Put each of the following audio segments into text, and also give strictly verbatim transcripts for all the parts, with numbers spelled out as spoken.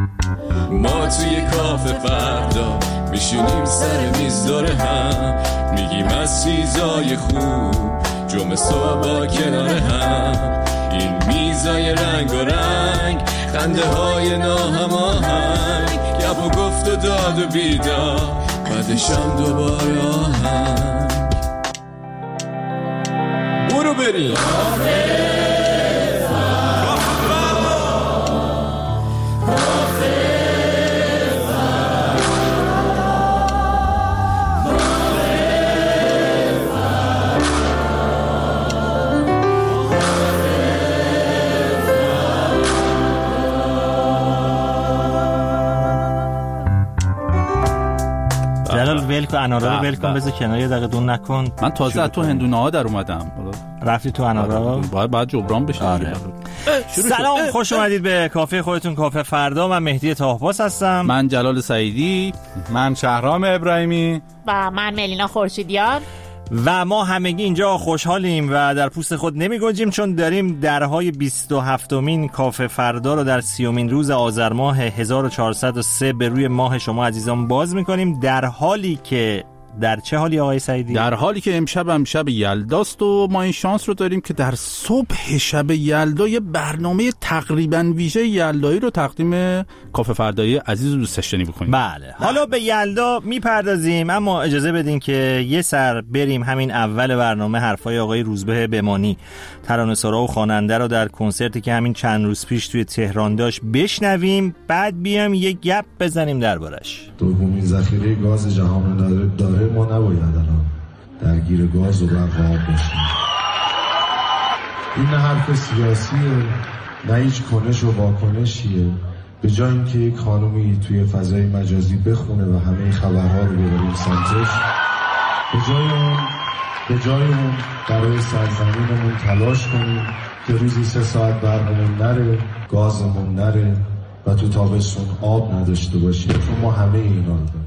ما توی کافه فردا میشینیم سر میز داره هم، میگیم از چیزای خوب جمعه صبح با کنار هم. این میزای رنگ و رنگ، خنده های ناهماهنگ، گپ و گفت و داد و بیدار، بعدشم دوباره آهنگ. برو بریم جلال ولکو انارا رو ولکن، بذار کنار یه دقیقه دون نکن. من تازه از تو هندونه ها در اومدم. رفتی تو انارا؟ باید باید جبران بشه. آره. سلام، خوش اومدید به کافه خودتون، کافه فردا. من مهدی طاهپاس هستم. من جلال سعیدی. من شهرام ابراهیمی. و من ملینا خورشیدیان. و ما همگی اینجا خوشحالیم و در پوست خود نمی گنجیم، چون داریم درهای بیست و هفتمین کافه فردا رو در سیومین روز آذر ماه هزار و چهارصد و سه به روی ماه شما عزیزان باز میکنیم، در حالی که در چه حالی آقای سعیدی؟ در حالی که امشب هم شب یلداست و ما این شانس رو داریم که در صبح شب یلدا یه برنامه تقریبا ویژه یلدایی رو تقدیم کافه فردایی عزیز و دوست داشتنی بکنیم. بله. حالا به یلدا میپردازیم، اما اجازه بدین که یه سر بریم همین اول برنامه حرفای آقای روزبه بمانی، ترانه‌سرا و خواننده رو در کنسرتی که همین چند روز پیش توی تهران داشت بشنویم، بعد بیام یه گپ بزنیم دربارش. دومین ذخیره گاز جهان رو داره، ما نباید الان درگیر گاز و برق آب باشیم. این نه حرف سیاسیه، نه هیچ کنش و واکنشیه. به جای اینکه یک خانومی توی فضای مجازی بخونه و همه خبرها رو ببریم سمتش، به جای اون به جای اون برای سرزمینمون تلاش کنیم که روزی سه ساعت برقمون نره، گازمون نره و تو تابستون آب نداشته باشیم، چون ما همه اینا رو داریم.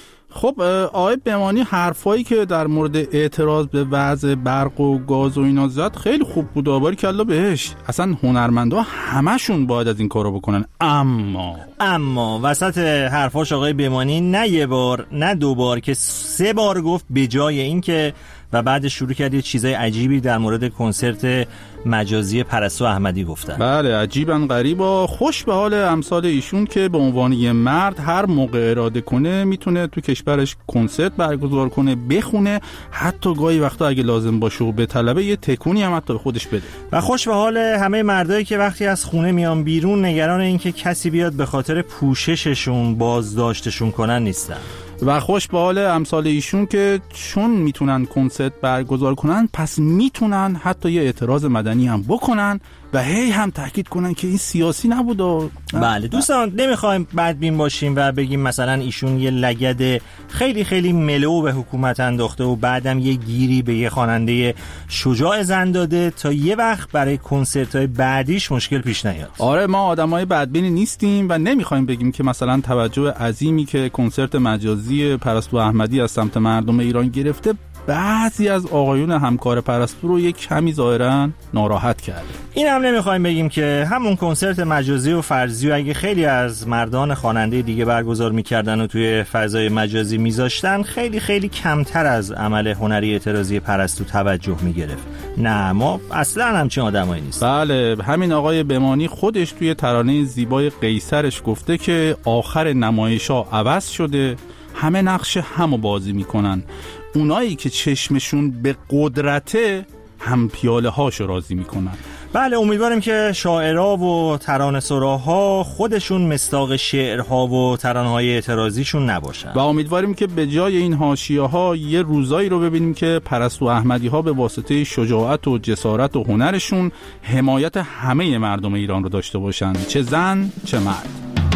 خب آقای بمانی حرفایی که در مورد اعتراض به وضع برق و گاز و اینا زد خیلی خوب بود، آباری کلا بهش. اصلا هنرمندا همشون باید از این کارو بکنن. اما اما وسط حرفاش آقای بمانی نه یه بار نه دو بار که سه بار گفت به جای این که، و بعد شروع کرد یه چیزای عجیبی در مورد کنسرت مجازی پرستو احمدی گفتن. بله، عجیبا غریبا. خوش به حال امثال ایشون که به عنوان یه مرد هر موقع اراده کنه میتونه تو کشورش کنسرت برگزار کنه، بخونه، حتی گاهی وقتا اگه لازم باشه و به طلبه یه تکونی هم حتی خودش بده. و خوش به حال همه مردایی که وقتی از خونه میان بیرون نگران این که کسی بیاد به خاطر پوشششون بازداشتشون کنن نیستن. و خوش به حال امثال ایشون که چون میتونن کنسرت برگزار کنن، پس میتونن حتی یه اعتراض مدنی هم بکنن و هی هم تاکید کنن که این سیاسی نبود. و بله دوستان، نمیخوایم بدبین باشیم و بگیم مثلا ایشون یه لگد خیلی خیلی ملو به حکومت انداخته و بعدم یه گیری به یه خواننده شجاع زن داده تا یه وقت برای کنسرت‌های بعدیش مشکل پیش نیاد. آره، ما آدمای بدبینی نیستیم و نمیخوایم بگیم که مثلا توجه عظیمی که کنسرت مجازی پرستو احمدی از سمت مردم ایران گرفته بعضی از آقایون همکار پرستو رو یک کمی ظاهرا ناراحت کرده. این هم نمیخوایم بگیم که همون کنسرت مجازی و فرضی و اگه خیلی از مردان خواننده دیگه برگزار میکردن و توی فضای مجازی میذاشتن، خیلی خیلی کمتر از عمل هنری اعتراضی پرستو توجه میگرفت. نه، ما اصلا همچین آدمایی نیست. بله، همین آقای بمانی خودش توی ترانه زیبای قیصرش گفته که آخر نمایش‌ها عوض شده، همه نقش همو بازی میکنن، اونایی که چشمشون به قدرته هم پیاله هاشو راضی میکنن. بله، امیدواریم که شاعرها و ترانه‌سراها خودشون مصداق شعرها و ترانه‌های اعتراضیشون نباشن و امیدواریم که به جای این حاشیه‌ها یه روزایی رو ببینیم که پرستو احمدی‌ها به واسطه شجاعت و جسارت و هنرشون حمایت همه مردم ایران رو داشته باشن، چه زن چه مرد.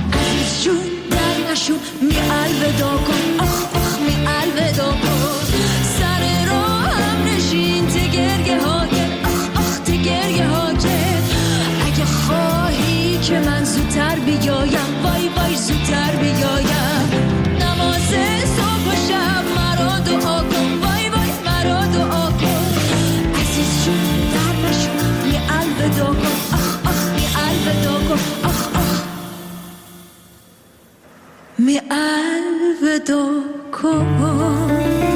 جون در نشو می الودا کن، آخ آخ می الودا کن، سر راه هم نشین تگرگه ها کن، آخ آخ تگرگه ها کن، اگه خواهی که من زودتر بیایم، وای وای زودتر بیایم، نماز صبح و شب مرا دعا کن، وای وای مرا دعا کن، عزیز جون در نشو می الودا کن، آخ آخ می الودا کن، آخ آخ. می الودا کن.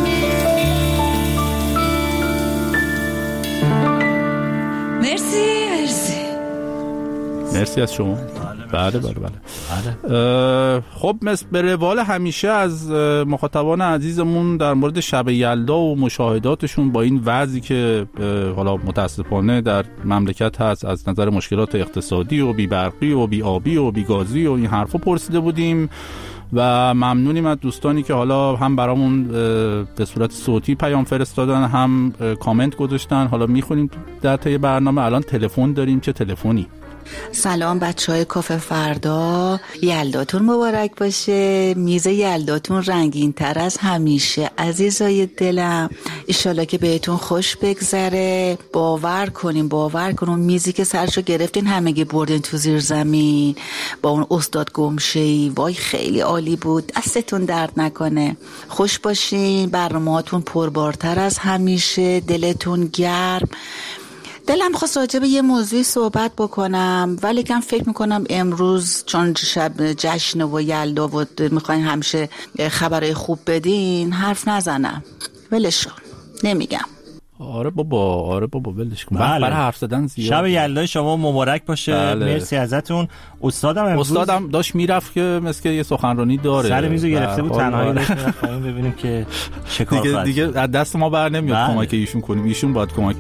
مرسی مرسی مرسی از شما. بله بله بله. خب مثل به روال همیشه از مخاطبان عزیزمون در مورد شب یلدا و مشاهداتشون با این وضعی که حالا متاسفانه در مملکت هست از نظر مشکلات اقتصادی و بی برقی و بی آبی و بی گازی و این حرفا پرسیده بودیم و ممنونیم از دوستانی که حالا هم برامون به صورت صوتی پیام فرستادن هم کامنت گذاشتن. حالا میخونیم در طی برنامه. الان تلفن داریم. چه تلفنی؟ سلام بچه های کافه فردا، یلداتون مبارک باشه. میز یلداتون رنگین تر از همیشه عزیزای دلم. ایشالا که بهتون خوش بگذره. باور کنیم باور کنیم میزی که سرشو گرفتین همگی بردین تو زیر زمین با اون استاد گمشه‌ای، وای خیلی عالی بود. دستتون درد نکنه. خوش باشین. برنامه‌هاتون پربارتر از همیشه. دلتون گرم. دلم خواست راجع به یه موضوعی صحبت بکنم ولی کم فکر میکنم امروز چون شب جشن و یلدا و میخواین همیشه خبرهای خوب بدین حرف نزنم. ولش کن. نمیگم. آره بابا آره بابا ولش کن. بله. برای حرف زدن زیاد. شب یلدای شما مبارک باشه. بله. مرسی ازتون. استادم امروز استادم داشت میرفت که مثل یه سخنرانی داره. سر میزو گرفته بود تنهایی داشت میرفت پایین ببینیم که چه کار دیگه فرد. دیگه از دست ما بر نمیاد. بله. کمک ایشون کنیم. ایشون باید کمک.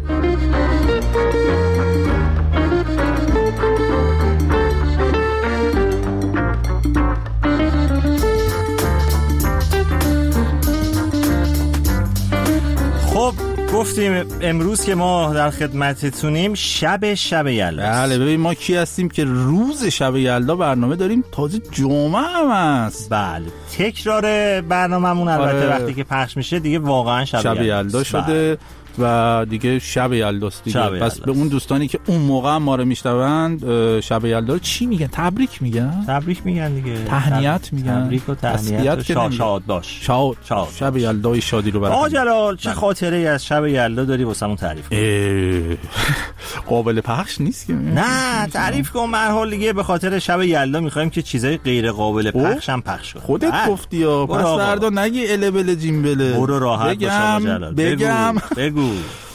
خب گفتیم امروز که ما در خدمتتونیم شب شب یلدا. بله ببین ما کی هستیم که روز شب یلدا برنامه داریم. تازه جمعه هم هست. بله تکرار برنامه‌مون البته آره. وقتی که پخش میشه دیگه واقعا شب, شب یلدا شده و دیگه شب یلداست دیگه. پس به اون دوستانی که اون موقع ما رو میشنوند شب یلدا چی میگن؟ تبریک میگن؟ تبریک میگن دیگه. تهنیت میگن. تبریک و تهنیت و شاد شاد باش. شاد شاد. شب یلدای شادی رو برای آقا جلال چه خاطره ای از شب یلدا داری واسمون تعریف کن؟ قابل پخش نیست که. نه تعریف کن. به هر حال دیگه به خاطر شب یلدا میخوایم که چیزای غیر قابل پخش هم پخش کنیم. خودت گفتی یا پس فردا نگی البل جیمبل. برو راحت باش آقا جلال. بگم بگو.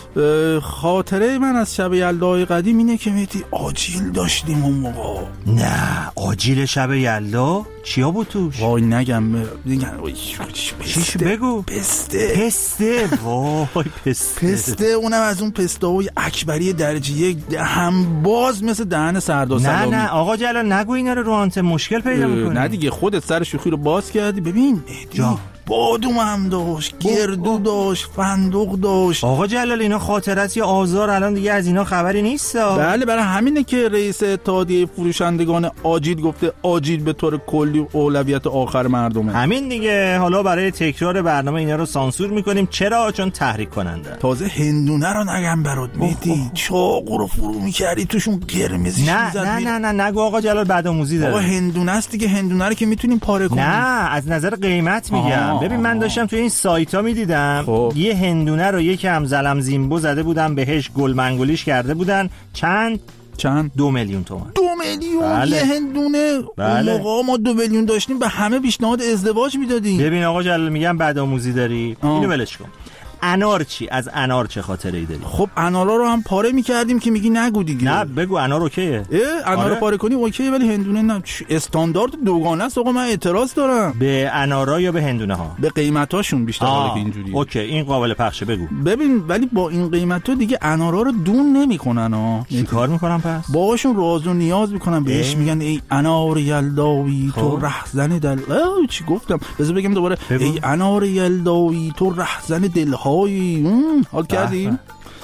خاطره من از شب یلدای قدیم اینه که میتی آجیل داشتیم اون موقع. نه آجیل شب یلدا چیا بود توش؟ وای نگم میگن چیش بگو. پسته پسته وای پسته پسته اونم از اون پسته‌های اکبری درجه یک هم باز مثل دهن سردار سلامی. نه نه آقا جلال نگو اینا رو رو آنت مشکل پیدا می‌کنی. نه دیگه خودت سر شوخی رو باز کردی. ببین جا بادوم هم داشت، گردو داشت، فندق داشت. آقا جلال اینا خاطرت یا آزار الان دیگه از اینا خبری نیست. بله برای همینه که رئیس اتحادیه فروشندگان آجیل گفته آجیل به طور کلی اولویت آخر مردمه. همین دیگه. حالا برای تکرار برنامه اینا رو سانسور میکنیم. چرا؟ چون تحریک کننده. تازه هندونه رو نگم برات میدی چاقو رو فرو میکردی توشون قرمزی نه نه نه نه نگو آقا جلال بدآموزی داره. آقا هندونه است دیگه. هندونه رو که میتونیم پاره کنیم. نه از نظر قیمت میگم. ببین من داشتم توی این سایتا میدیدم خب. یه هندونه رو یکم زلم زیمبو زده بودن بهش گل منگولیش کرده بودن. چند چند دو میلیون تومان. دو میلیون بله. یه هندونه. بله. اون موقع ما دو میلیون داشتیم به همه پیشنهاد ازدواج میدادیم. ببین آقا جلال میگم بدآموزی داری. آه. اینو ولش کن. انار چی؟ از انار چه خاطره ای داری؟ خب انارا رو هم پاره می‌کردیم که میگی نگو دیگه. نه بگو انار اوکیه. انار آره؟ رو پاره کنی اوکیه ولی هندونه نه. استاندارد دوگانه است آقا. من اعتراض دارم. به انارا یا به هندونه ها؟ به قیمتاشون بیشتر حالا که اینجوریه. اوکی این قابل پخشه بگو. ببین ولی با این قیمتا دیگه انارا رو دون نمیکنن ها. چی کار میکنن پس؟ باهاشون راز و نیاز میکنن. بهش میگن ای انار یلداوی تو رهزن دل. چی گفتم؟ بذار بگم دوباره. بگو. ای انار یلداوی تو رهزن دلهای. حال کردیم؟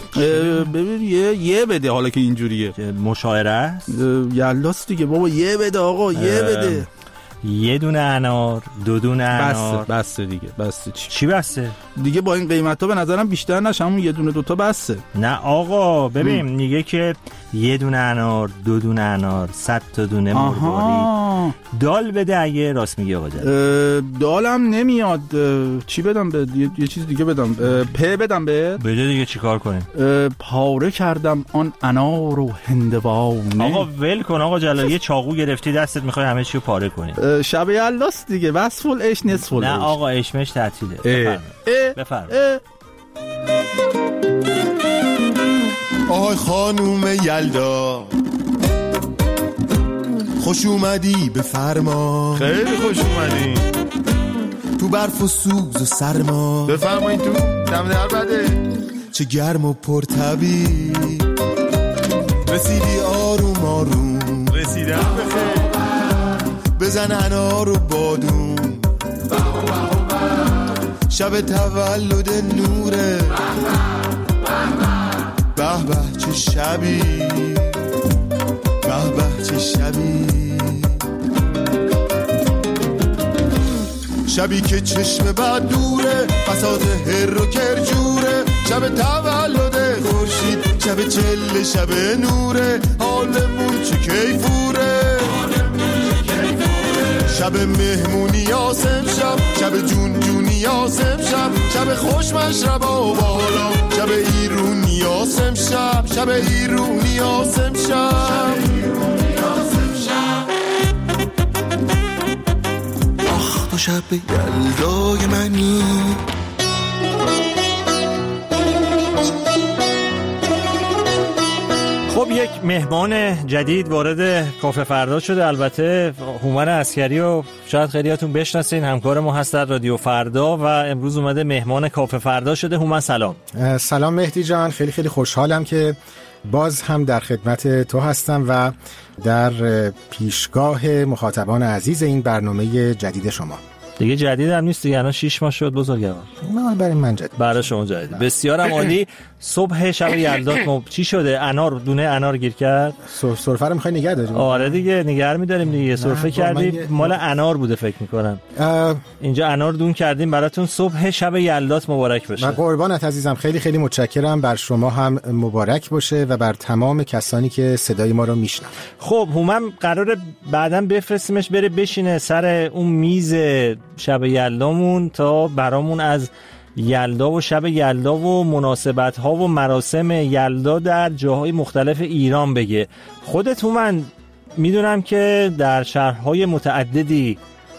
ببین یه یه بده حالا که اینجوریه. مشاعره است؟ یلداست دیگه بابا. یه بده آقا یه بده. یه دونه انار دو دونه انار بسته بسته دیگه. بسته چی؟ چی بسته؟ دیگه با این قیمتا به نظرم بیشتر نشه. همون یه دونه دوتا بسته. نه آقا ببین میگه که یه دونه انار، دو دونه انار، صد تا دونه مروارید. دال بده اگه راست میگی آقا جلال. دالم نمیاد. چی بدم به یه،, یه چیز دیگه بدم. پ بدم به بده دیگه چیکار کنیم؟ پاره کردم آن انار و هندوانه. آقا ول کن آقا جلال، یه چاقو گرفتی دستت میخوای همه چی رو پاره کنی. شب یلداست دیگه، بس فول اش نصف فول. نه آقا اشمش تعطیله. بفرمایید بفرمایید. آهای خانوم یلدا خوش اومدی به فرما. خیلی خوش اومدی تو برف و سوز و سرما. بفرمایید تو دم در بده. چه گرم و پرطبی رسیدی آروم آروم. رسیدم بخیر. بزن انار و بادون. شب تولد نوره. به به چه شبی، به به چه شبی. شبی که چشم بد دوره، بساط هر و کرجوره. شب تولد خورشید، شب چله شب نوره. حالمون چه کیفوره، شب مهمونی یاسم شب، شب جون جونی یاسم شب. شب خوش مشربا و بالا، شب ایرونی یاسم شب. شب ایرونی یاسم شب. آخ تو شب یلدای منی. خب یک مهمان جدید وارد کافه فردا شده. البته هومن عسکری و شاید خیلیاتون بشناسین، همکار ما هست در رادیو فردا و امروز اومده مهمان کافه فردا شده. هومن سلام. سلام مهدی جان، خیلی خیلی خوشحالم که باز هم در خدمت تو هستم و در پیشگاه مخاطبان عزیز این برنامه جدید شما. دیگه جدید هم نیست دیگه، الان شش ماه شد بزرگوار. نه برای من جدید. برای شما جدید. بسیارم عالی. صبح شب یلدا چی شده؟ انار، دونه انار گیر کرد. سرفه رو می‌خوای نگه داریم؟ آره دیگه نگه می‌داریم دیگه. سرفه کردی مال انار بوده فکر می‌کنم. اینجا انار دون کردیم براتون. صبح شب یلدات مبارک باشه. و قربانت عزیزم، خیلی خیلی متشکرم. بر شما هم مبارک باشه و بر تمام کسانی که صدای ما رو میشنون. خب هومن قراره بعداً بفرستیمش بره بشینه سر اون میز شب یلدامون تا برامون از یلدا و شب یلدا و مناسبت‌ها و مراسم یلدا در جاهای مختلف ایران بگه. خودت هومن میدونم که در شهرهای متعددی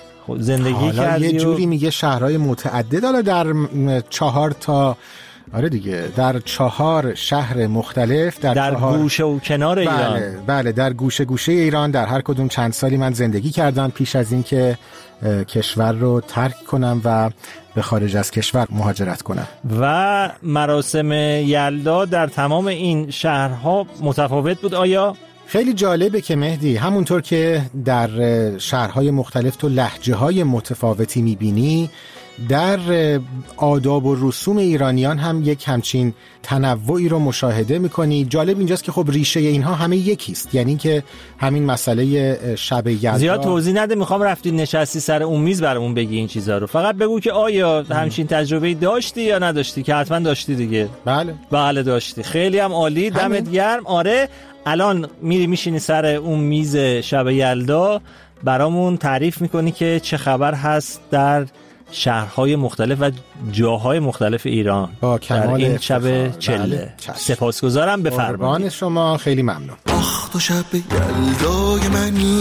زندگی کردی. یه جوری میگه شهرهای متعدد، حالا در چهار تا، آره دیگه، در چهار شهر مختلف در, در چهار... گوشه و کنار ایران. بله بله در گوشه گوشه ایران در هر کدوم چند سالی من زندگی کردم پیش از این که کشور رو ترک کنم و به خارج از کشور مهاجرت کنم. و مراسم یلدا در تمام این شهرها متفاوت بود آیا؟ خیلی جالبه که مهدی، همونطور که در شهرهای مختلف تو لهجه‌های متفاوتی میبینی، در آداب و رسوم ایرانیان هم یک همچین تنوعی رو مشاهده میکنی. جالب اینجاست که خب ریشه اینها همه یکیست، یعنی که همین مسئله شب یلدا. زیاد توضیح نده، میخوام رفتی نشستی سر اون میز برامون بگی این چیزا رو. فقط بگو که آیا همچین تجربه داشتی یا نداشتی، که حتما داشتی دیگه. بله بله داشتی. خیلی هم عالی، دمت گرم. آره الان میری میشینی سر اون میز شب یلدا، برامون تعریف میکنی که چه خبر هست در شهرهای مختلف و جاهای مختلف ایران با در این شب چله. بله. سپاسگزارم، بفرمایید. قربان شما، خیلی ممنون. آخ تو شب یلدای منی.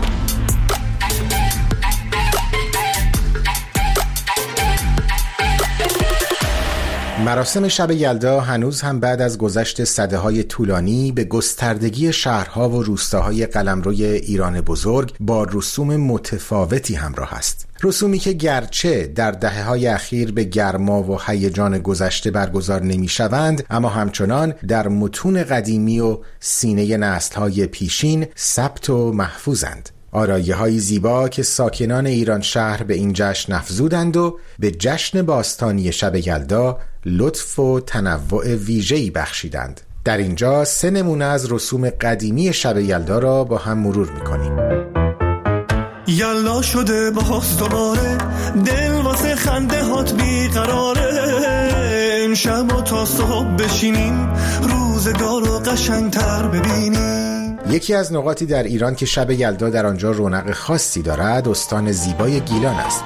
مراسم شب یلدا هنوز هم بعد از گذشت سده‌های طولانی به گستردگی شهرها و روستاهای قلمروی ایران بزرگ با رسوم متفاوتی همراه است. رسومی که گرچه در دهه‌های اخیر به گرما و هیجان گذشته برگزار نمی‌شوند، اما همچنان در متون قدیمی و سینه نسل‌های پیشین ثبت و محفوظند. آرایه‌های زیبا که ساکنان ایران شهر به این جشن افزودند و به جشن باستانی شب یلدا لطف و تنوع ویژه‌ای بخشیدند. در اینجا سه نمونه از رسوم قدیمی شب یلدا را با هم مرور می‌کنیم. یلدا شده باز دوباره، دل واسه خنده هات بیقراره. امشب و تا صبح بشینیم روزگار رو قشنگتر ببینیم. یکی از نقاطی در ایران که شب یلدا در آنجا رونق خاصی دارد استان زیبای گیلان است.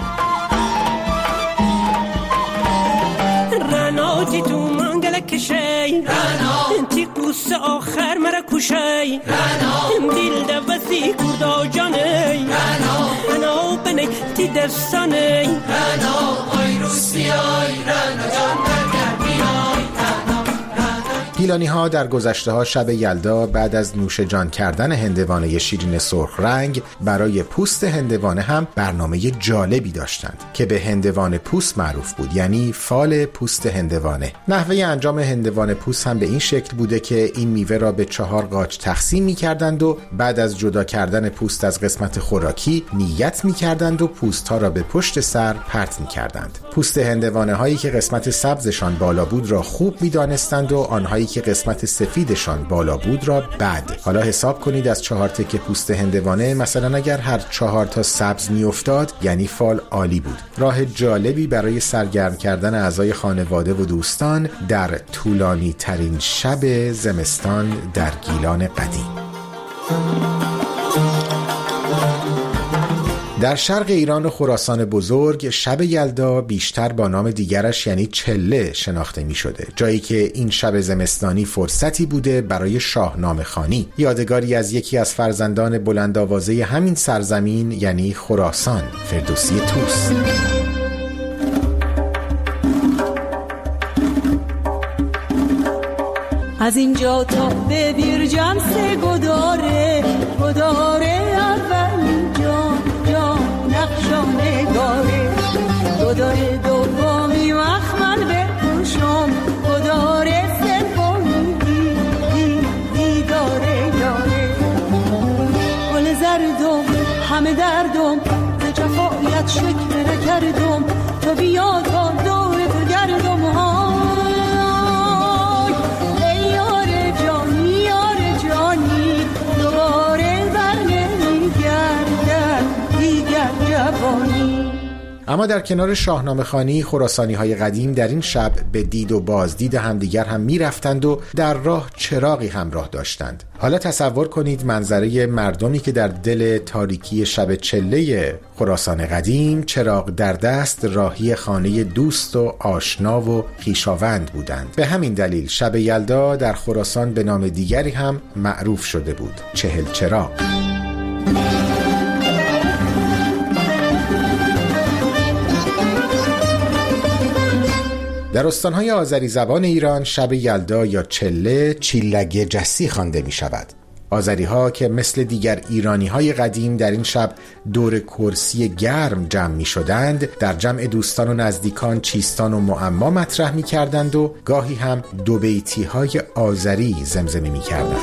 رناتی تو منگل کشی رنا تی قوس آخر مرا کشی رنا دل دوستی کردا جانی رنا رنا بنی تی دستانی رنا آی روسیای رنا جان برگر بیای. گیلانی ها در گذشته ها شب یلدا بعد از نوش جان کردن هندوانه شیرین سرخ رنگ برای پوست هندوانه هم برنامه جالبی داشتند که به هندوانه پوست معروف بود، یعنی فال پوست هندوانه. نحوه انجام هندوانه پوست هم به این شکل بوده که این میوه را به چهار قاچ تقسیم می کردند و بعد از جدا کردن پوست از قسمت خوراکی نیت می کردند و پوست ها را به پشت سر پرت می کردند. پوست هندوانه هایی که قسمت سبزشان بالا بود را خوب می دانستند و آنهایی که قسمت سفیدشان بالا بود را بد. حالا حساب کنید از چهار تکه پوست هندوانه مثلا اگر هر چهار تا سبز می افتاد یعنی فال عالی بود. راه جالبی برای سرگرم کردن اعضای خانواده و دوستان در طولانی ترین شب زمستان در گیلان قدیم. در شرق ایران و خراسان بزرگ شب یلدا بیشتر با نام دیگرش یعنی چله شناخته می شده، جایی که این شب زمستانی فرصتی بوده برای شاهنامه خوانی، یادگاری از یکی از فرزندان بلندآوازه همین سرزمین یعنی خراسان، فردوسی طوس. از اینجا تا به بیرجم سه گداره گداره اولین جان جان نقشانه گاره گداره دومی مخمل بپوشم گداره سومی دی دی دی داره داره گل زردم همه دردم ز جفایت شکر کردم تو بیا تا دور تو گردم ها اما در کنار شاهنامه خوانی خراسانی های قدیم در این شب به دید و بازدید همدیگر هم می رفتند و در راه چراغی همراه داشتند. حالا تصور کنید منظره مردمی که در دل تاریکی شب چله خراسان قدیم چراغ در دست راهی خانه دوست و آشنا و خویشاوند بودند. به همین دلیل شب یلدا در خراسان به نام دیگری هم معروف شده بود، چهل چراغ. در استانهای آذری زبان ایران شب یلدا یا چله چیلگه جسی خوانده می شود. آذری ها که مثل دیگر ایرانی های قدیم در این شب دور کرسی گرم جمع می شدند، در جمع دوستان و نزدیکان چیستان و معما مطرح می کردند و گاهی هم دو بیتی های آذری زمزمه می کردند.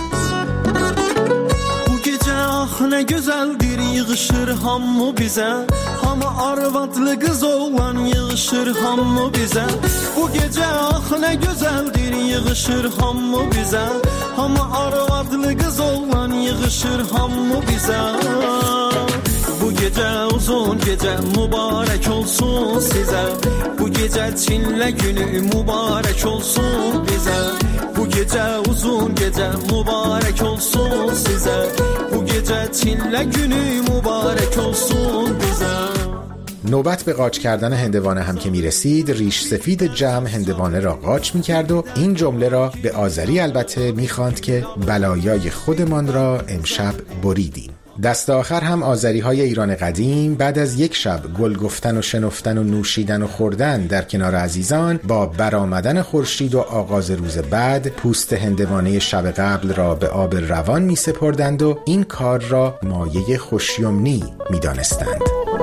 Ne güzeldir yığışır hamı bize Hamı arvadlı kız oğlan yığışır hamı bize Bu gece ah ne güzeldir yığışır hamı bize Hamı arvadlı kız oğlan yığışır hamı bize Bu gece uzun gece mübarek olsun size Bu gece Çinle günü mübarek olsun bize Bu gece uzun gece mübarek olsun size Bu gece Çinle günü mübarek olsun bize. نوبت به قاچ کردن هندوانه هم که می رسید، ریش سفید جمع هندوانه را قاچ می کرد و این جمله را به آذری البته می خواند که بلایای خودمان را امشب بریدیم. دست آخر هم آذری های ایران قدیم بعد از یک شب گل گفتن و شنفتن و نوشیدن و خوردن در کنار عزیزان، با برآمدن خورشید و آغاز روز بعد پوست هندوانه شب قبل را به آب روان می سپردند و این کار را مایه خوشیمنی می دانستند.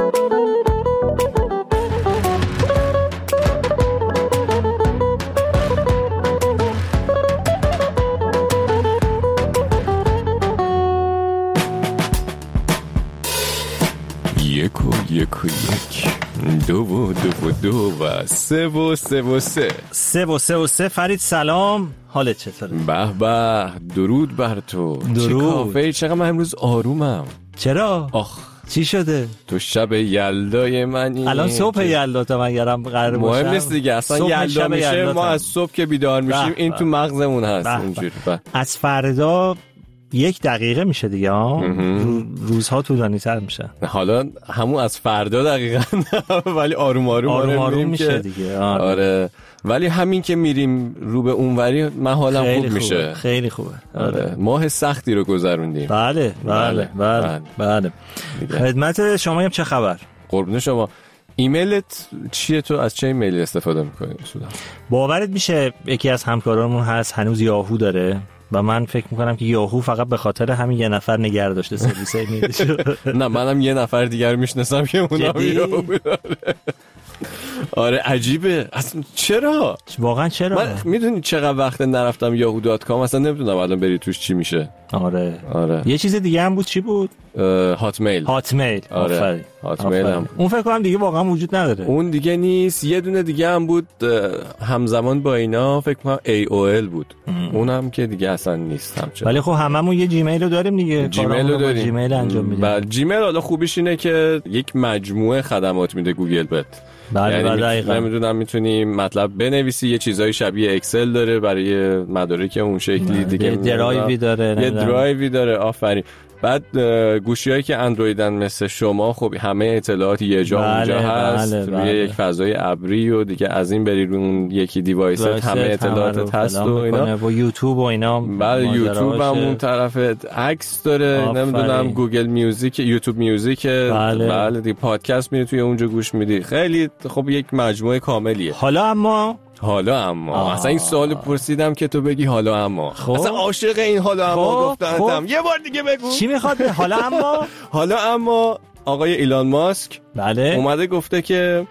یک و یک و یک دو و دو و دو و سه و سه و سه سه و سه و سه. فرید سلام، حالت چطوره؟ به به، درود بر تو. درود. چه کافه، چقدر من امروز آرومم. چرا؟ آخ چی شده؟ تو شب یلدای منی. الان صبح یلدا تا من یارم قرار باشم. مهم نیست دیگه، اصلا یلدا میشه ما از صبح که بیدار میشیم این تو مغزمون هست اینجوری. از فردا یک دقیقه میشه دیگه ها. روزها طولانی تر میشه. حالا همون از فردا دقیقاً ولی آروم آروم آروم آروم میشه که... دیگه. آره. آره ولی همین که میریم رو به اونوری من حالم خوب خوبه. میشه. خیلی خوبه. آره ماه سختی رو گذروندیم. بله بله بله بله. خدمت شما هم چه خبر؟ قربون شما. ایمیلت چیه؟ تو از چه ایمیلی استفاده میکنی اصولا؟ باورت میشه یکی از همکارانمون هست هنوز یاهو داره و من فکر میکنم که یاهو فقط به خاطر همین یه نفر نگه داشته سرویس ایمیلش. نه منم یه نفر دیگر میشناسم که اونم یاهو داره. آره عجیبه اصلا. چرا؟ واقعا چرا؟ من میدونی چقدر وقت نرفتم یاهو دات کام اصلا نمیدونم الان بری توش چی میشه. آره آره یه چیز دیگه هم بود. چی بود؟ هات میل. هات میل. آره هات میل هم. اون فکر کنم دیگه واقعا وجود نداره. اون دیگه نیست. یه دونه دیگه هم بود همزمان با اینا فکر کنم ای او ال بود. اونم که دیگه اصلا نیست همچنان. ولی خب هممون یه جیمیل رو داریم دیگه. جیمیل رو داریم. جیمیل انجام میدیم. بله جیمیل حالا خوبیش اینه که یک مجموعه خدمات میده گوگل بت. بله یعنی دقیقاً. نمیدونم میتونی مطلب بنویسی یه چیزای شبیه اکسل داره برای مدارک اون شکلی دیگه. یه درایوی داره. یه درایوی داره آفرین. بعد گوشیایی که اندرویدن مثل شما خب همه اطلاعات یه جا بله، اونجا هست بله، روی بله. یک فضای ابری و دیگه از این بری رو اون یکی دیوایست همه اطلاعاتت هست و اینا و یوتیوب و اینا. بله یوتیوب هم اون طرف عکس داره. آفرین. نمیدونم گوگل میوزیک یوتیوب میوزیک بله, بله دی پادکست میری توی اونجا گوش میدی. خیلی خب یک مجموعه کاملیه. حالا اما حالا اما آه. اصلا این سوالو پرسیدم که تو بگی حالا اما خب. اصلا عاشق این حالا اما گفتم خب. یه بار دیگه بگو چی میخواد. حالا اما حالا اما آقای ایلان ماسک بله اومده گفته که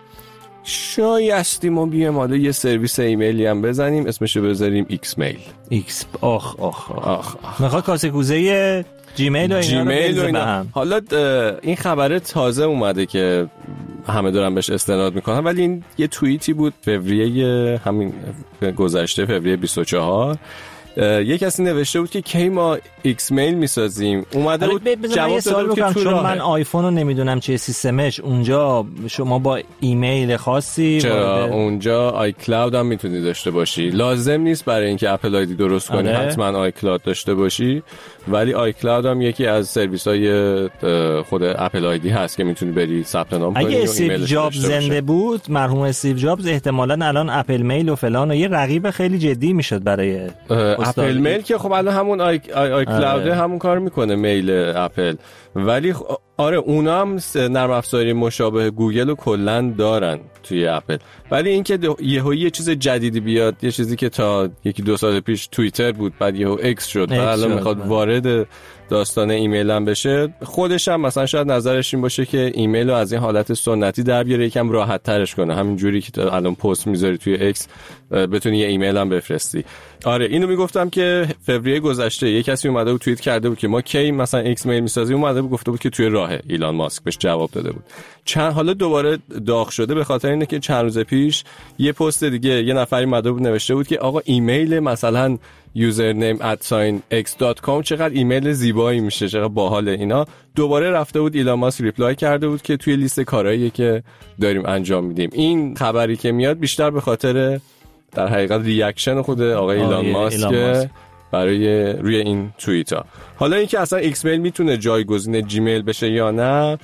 شایستی ما بیام حالا یه سرویس ایمیلی هم بزنیم اسمشو بذاریم ایکس میل. ایکس آخ آخ آخ میخواد کاسه کوزه جیمیل و اینا جیمیل رو اینا. حالا این خبره تازه اومده که همه دارن بهش استناد میکنن ولی این یه توییتی بود فوریه همین گذشته فوریه بیست و چهار یک کسی نوشته بود که کی ما ایکس میل میسازیم. اومده بود جواب داده بود که تو چون راه. من آیفون رو نمیدونم چه سیستمش اونجا شما با ایمیل خاصی چرا وارد... اونجا آی کلاود هم میتونی داشته باشی. لازم نیست برای اینکه اپل آیدی درست کنی آره. حتما آی کلاود داشته باشی ولی آی کلاود هم یکی از سرویس های خود اپل آیدی هست که میتونی بری ثبت نام کنی. اگه استیو جابز زنده بود مرحوم استیو جابز احتمالاً الان اپل میل و فلان و یه رقیب خیلی جدی میشد برای اپل میل که خب الان همون آی, آی, آی کلاود همون کار میکنه میل اپل ولی آره اونا هم نرم افزاری مشابه گوگل رو کلا دارن توی اپل ولی اینکه یهو یه چیز جدیدی بیاد یه چیزی که تا یکی دو سال پیش توییتر بود بعد یهو اکس شد و الان میخواد وارد داستان ایمیل هم بشه خودش هم مثلا شاید نظرش این باشه که ایمیل رو از این حالت سنتی در بیاره یکم راحت ترش کنه همین جوری که الان پست میذاری توی اکس بتونی یه ایمیل هم بفرستی. آره اینو میگفتم که فوریه گذشته یه کسی اومده بود توییت کرده بود که ما کی مثلا ایکس میل میسازیم اومده بود گفته بود که توی راهه. ایلان ماسک بهش جواب داده بود. چند حالا دوباره داغ شده به خاطر اینه که چند روز پیش یه پست دیگه یه نفری اومده بود نوشته بود که آقا ایمیل مثلا username at sign x dot com چقدر ایمیل زیبایی میشه چقدر باحاله اینا. دوباره رفته بود ایلان ماسک ریپلای کرده بود که توی لیست کارهاییه که داریم انجام میدیم. این خبری که میاد بیشتر به خاطر در حقیقت ریاکشن خود آقای ایلان ماسک برای روی این توییت ها. حالا اینکه اصلا ایکس میل میتونه جایگزین جیمیل بشه یا نه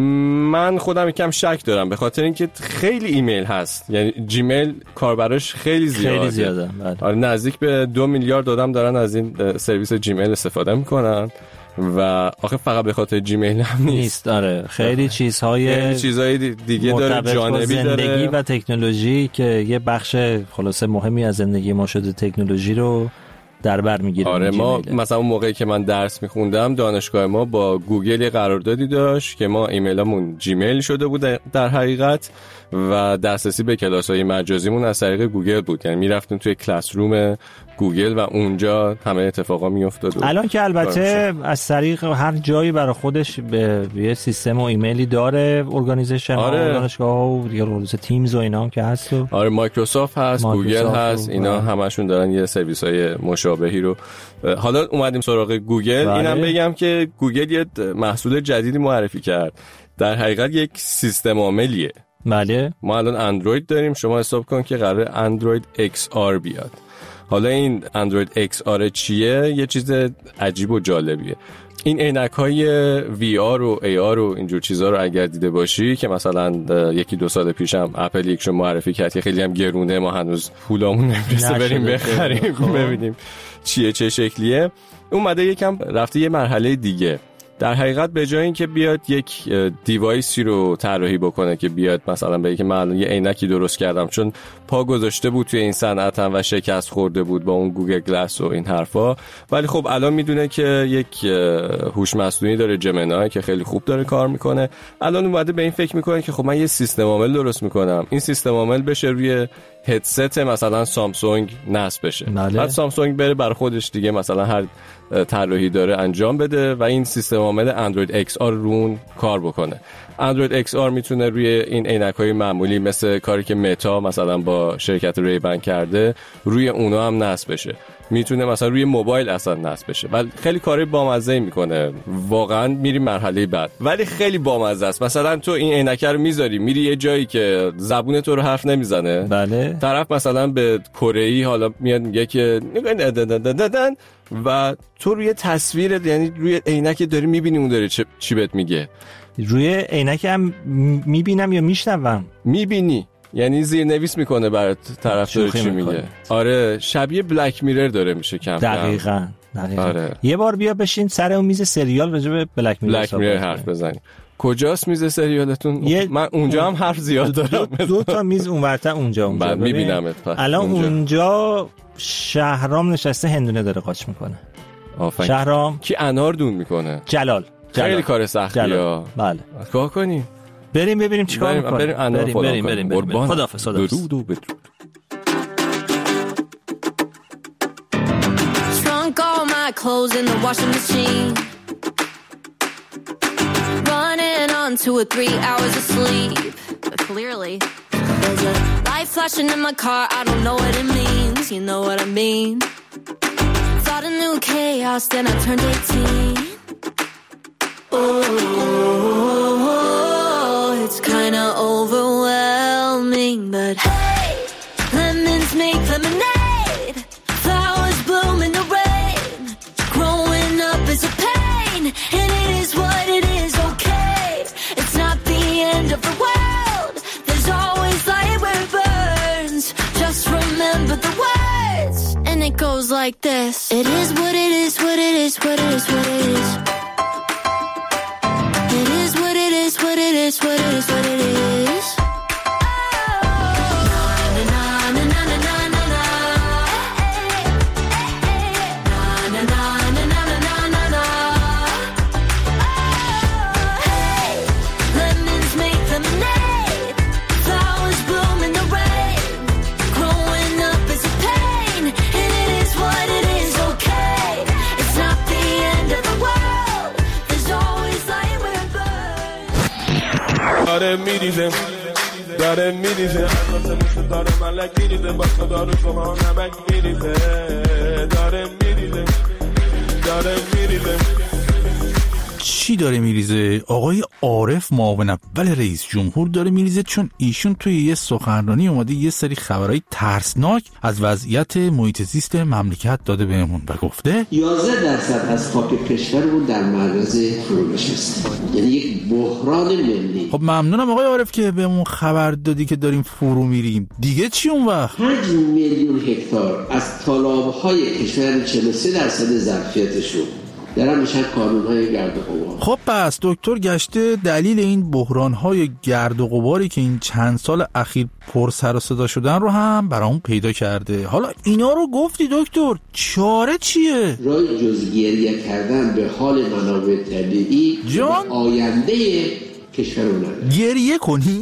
من خودم یکم شک دارم به خاطر اینکه خیلی ایمیل هست یعنی جیمیل کاربراش خیلی زیاده خیلی زیاده آره نزدیک به دو میلیارد آدم دارن از این سرویس جیمیل استفاده میکنن و آخه فقط به خاطر جیمیل هم نیست, نیست آره خیلی چیزهای خیلی چیزهای دیگه داره جانبی زندگی داره و تکنولوژی که یه بخش خلاصه مهمی از زندگی ما شده تکنولوژی رو در بر میگیره. آره ما مثلا اون موقعی که من درس میخوندم دانشگاه ما با گوگل قراردادی داشت که ما ایمیلمون جیمیل شده بود در حقیقت و دسترسی به کلاس‌های مجازیمون از طریق گوگل بود. یعنی میرفتیم توی کلاس روم گوگل و اونجا همه اتفاقا میافتاد. الان که البته از طریق هر جایی برای خودش به یه سیستم و ایمیلی داره ارگانیزیشن آره. ها دانشگاه و دیگه رولز تیمز و اینا هم که هست و آره مایکروسافت هست، گوگل هست، اینا همشون دارن یه سرویس های مشابهی رو. حالا اومدیم سراغ گوگل. بله. اینم بگم که گوگل یه محصول جدیدی معرفی کرد، در حقیقت یک سیستم عاملیه. بله ما الان اندروید داریم، شما حساب کن که قراره اندروید ایکس آر بیاد. حالا این اندروید ایکس آر چیه؟ یه چیز عجیب و جالبیه. این عینک‌های وی آر و ای آر و اینجور چیزا رو اگر دیده باشی که مثلا یکی دو سال پیشم اپل یکشو معرفی کرد که خیلی هم گرونه، ما هنوز پولامون نمیرسه بریم بخریم ببینیم چیه چه شکلیه. اومده یکم رفته یه مرحله دیگه. در حقیقت به جای اینکه بیاد یک دیوایسی رو طراحی بکنه که بیاد مثلا بگه که من یه عینکی درست کردم چون پا گذاشته بود توی این صنعتم و شکست خورده بود با اون گوگل گلاس و این حرفا، ولی خب الان میدونه که یک هوش مصنوعی داره، جمنای، که خیلی خوب داره کار میکنه. الان اومده به این فکر میکنه که خب من یه سیستم عامل درست میکنم، این سیستم عامل بشه روی هدست مثلا سامسونگ نصب بشه. بعد سامسونگ بره بر خودش دیگه مثلا هر طراحی داره انجام بده و این سیستم عامل اندروید ایکس آر رون کار بکنه. اندروید ایکس آر میتونه روی این عینک‌های معمولی مثل کاری که متا مثلا با شرکت ریبن کرده روی اونا هم نصب بشه. میتونه مثلا روی موبایل اصلا نصب بشه. ولی خیلی کاری بامزه میکنه. واقعا میری مرحله بعد. ولی خیلی بامزه است. مثلا تو این عینک رو میذاری میری یه جایی که زبون تو رو حرف نمیزنه. بله. طرف مثلا به کره‌ای حالا میاد میگه که و تو روی تصویر، یعنی روی عینک داری میبینی اون داره چی بهت میگه. روی عینک هم میبینم یا میشنوم؟ میبینی، یعنی زیرنویس میکنه برات طرف داره چی میگه. آره شبیه بلک میرر داره میشه کم کم. دقیقاً دقیقاً. آره. یه بار بیا بشین سر اون میز سریال راجع به بلک میرر بلک میرر حرف بزنیم. کجاست میز سریالتون؟ یه... من اونجا هم حرف زیاد دارم. دو, دو تا میز اونورتر اونجا اونجا بعد میبینمت. الان اونجا. اونجا شهرام نشسته هندونه داره قاچ میکنه. آفرین. شهرام کی انار دون میکنه؟ جلال. خیلی جلال. کار سختیه. بله. کار کنیم. بریم ببینیم چیکار میکنه. بریم انار بریم بریم بریم, بریم, بریم. خداحافظ خداحافظ. درود و بدرود. Shrunk all my clothes in the washing machine. Running on two or three hours of sleep. But clearly there's a light flashing in my car. I don't know what it means. You know what I mean? Thought I knew chaos, then I turned eighteen. Oh, it's kinda overwhelming, but hey, lemons make lemonade, flowers bloom in the rain. Growing up is a pain, and it is what it is, okay. It's not the end of the world, there's always light where it burns. Just remember the words, and it goes like this. It is what it is, what it is, what it is, what it is. It is what it is, what it is, what it is, what it is. داره میریزم داره میریزم داره ملک میریزم با داره شما نمک میریزه داره میریزم داره میریزم. چی داره میریزه؟ آقای عارف معاون اول رئیس جمهور داره میریزه، چون ایشون توی یه سخنرانی اومده یه سری خبرهای ترسناک از وضعیت محیط زیست مملکت داده بهمون و گفته یازده درصد از خاک کشورمون در معرض فرونش است، یعنی یک بحران ملی. خب ممنونم آقای عارف که بهمون خبر دادی که داریم فرو میریم. دیگه چی اون وقت؟ پنج میلیون هکتار از تالاب‌های کشور چهل و سه درصد ظرفیتشون دارن میشن کانون‌های گرد و غبار. خب پس دکتر گشته دلیل این بحران‌های گرد و غباری که این چند سال اخیر پر سر و صدا شدن رو هم برامون پیدا کرده. حالا اینا رو گفتی دکتر، چاره چیه؟ راه جز گریه کردن به حال منابع طبیعی جان آینده کشورمون. گریه کنیم؟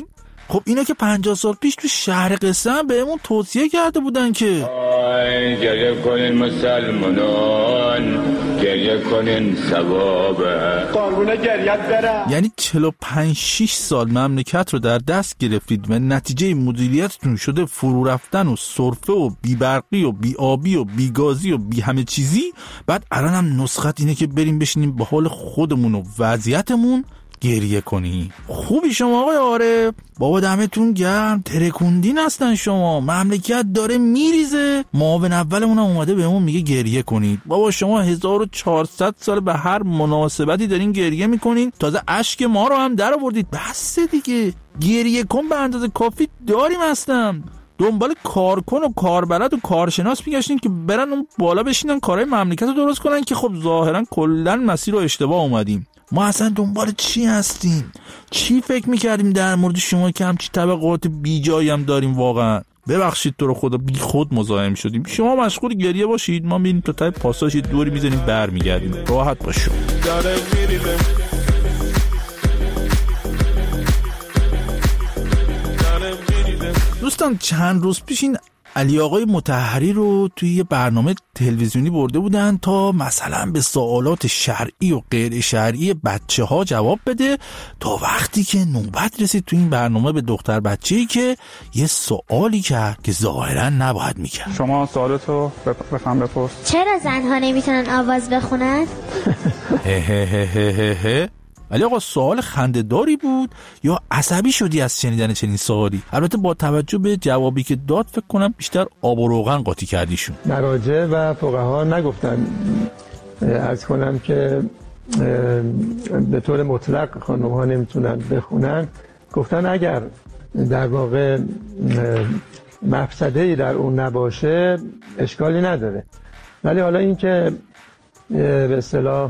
خب اینا که پنجاه سال پیش تو شهر قصه هم بهمون توصیه کرده بودن که آی گریه کنین مسلمانان، گریه کنین ثوابه، قربون گریت برم. یعنی چهل و پنج شش سال مملکت رو در دست گرفتید و نتیجه مدیریتتون شده فرو رفتن و سرفه و بیبرقی و بیابی و بیگازی و بی همه چیزی. بعد الان هم نسخت اینه که بریم بشینیم به حال خودمون و وضعیتمون گریه کنی. خوبی شما آقای عارف، بابا دمتون گرم، ترکوندین هستن شما. مملکت داره میریزه، معاون اولمون هم اومده بهمون میگه گریه کنید. بابا شما هزار و چهارصد سال به هر مناسبتی دارین گریه میکنین، تازه اشک ما رو هم در آوردید. بس دیگه، گریه کن به اندازه کافی داریم. هستم دنبال کارکن و کاربلد و کارشناس میگشتین که برن اون بالا بشینن کارهای مملکت رو درست کنن، که خب ظاهرا کلا مسیر رو اشتباه اومدیم. ما اصلا دنبال چی هستیم؟ چی فکر میکردیم در مورد شما که همچی طبقات بی جایی هم داریم؟ واقعا ببخشید تو رو خدا، بی خود مزاحم شدیم. شما مشغول گریه باشید، ما میریم تا ته پاساژ دوری میزنیم برمیگردیم. راحت باشو. دوستان چند روز پیش این علی آقای مطهری رو توی یه برنامه تلویزیونی برده بودن تا مثلا به سوالات شرعی و غیر شرعی بچه ها جواب بده، تا وقتی که نوبت رسید توی این برنامه به دختر بچه‌ای که یه سوالی کرد که ظاهرا نباید میکرد. شما سوالتو بفهم بپرس. چرا زنها نمیتونن آواز بخونن؟ هه هه هه هه هه. ولی آقا سوال خنده‌داری بود یا عصبی شدی از شنیدن چنین سوالی؟ البته با توجه به جوابی که داد فکر کنم بیشتر آب و روغن قاطی کردیشون. مراجع و فقها نگفتن عرض کنم که به طور مطلق خانم ها نمیتونن بخونن، گفتن اگر در واقع مفسده‌ای در اون نباشه اشکالی نداره. ولی حالا این که به اصطلاح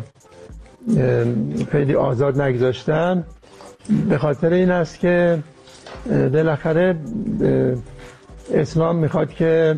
خیلی آزاد نگذاشتن به خاطر این است که بالاخره اسلام میخواد که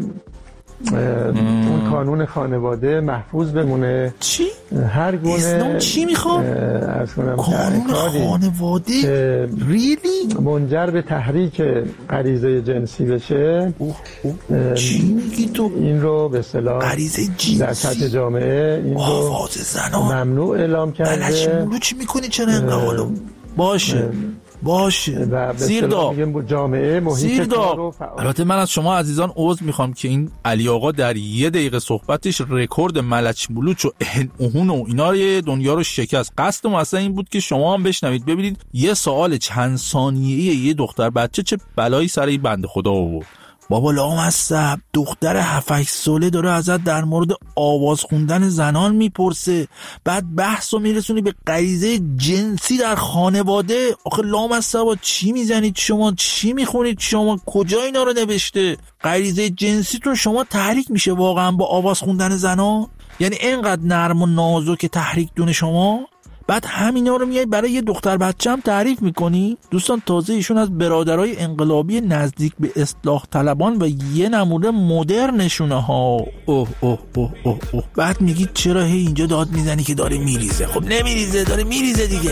اون قانون خانواده محفوظ بمونه. چی؟ هر گونه اسلام چی میخواد؟ قانون خانواده ریلی؟ منجر به تحریک غریزه جنسی بشه. اوه اوه. چی میگی تو؟ این رو به اصطلاح غریزه جنسی در سطح جامعه این آواز زنان ممنوع اعلام کرده. بلش مولو چی میکنی چرا انقلالو؟ باشه باشه زیردا جامعه محیط کار. البته من از شما عزیزان عذر میخوام که این علی آقا در یه دقیقه صحبتش رکورد ملچ ملوچ و اهن و اینا رو دنیا رو شکست. قصد ما اصلا این بود که شما هم بشنوید ببینید یه سوال چند ثانیه‌ای یه دختر بچه چه بلایی سر این بنده خدا آورد. بابا لامصب دختر هفت هشت ساله داره ازت در مورد آواز خوندن زنان میپرسه، بعد بحثو میرسونی به غریزه جنسی در خانواده. آخه لامصب چی میزنید شما؟ چی میخونید شما؟ کجا اینا رو نوشته؟ غریزه جنسیتون شما تحریک میشه واقعا با آواز خوندن زنان؟ یعنی اینقدر نرم و نازک تحریک دونه شما؟ بعد همینا رو میای برای یه دختر بچه هم تعریف میکنی؟ دوستان تازه ایشون از برادرای انقلابی نزدیک به اصلاح طلبان و یه نمونه مدرنشونه ها. اوه اوه اوه اوه اوه. بعد میگی چرا هی اینجا داد میزنی که داره میریزه؟ خب نمیریزه، داره میریزه دیگه.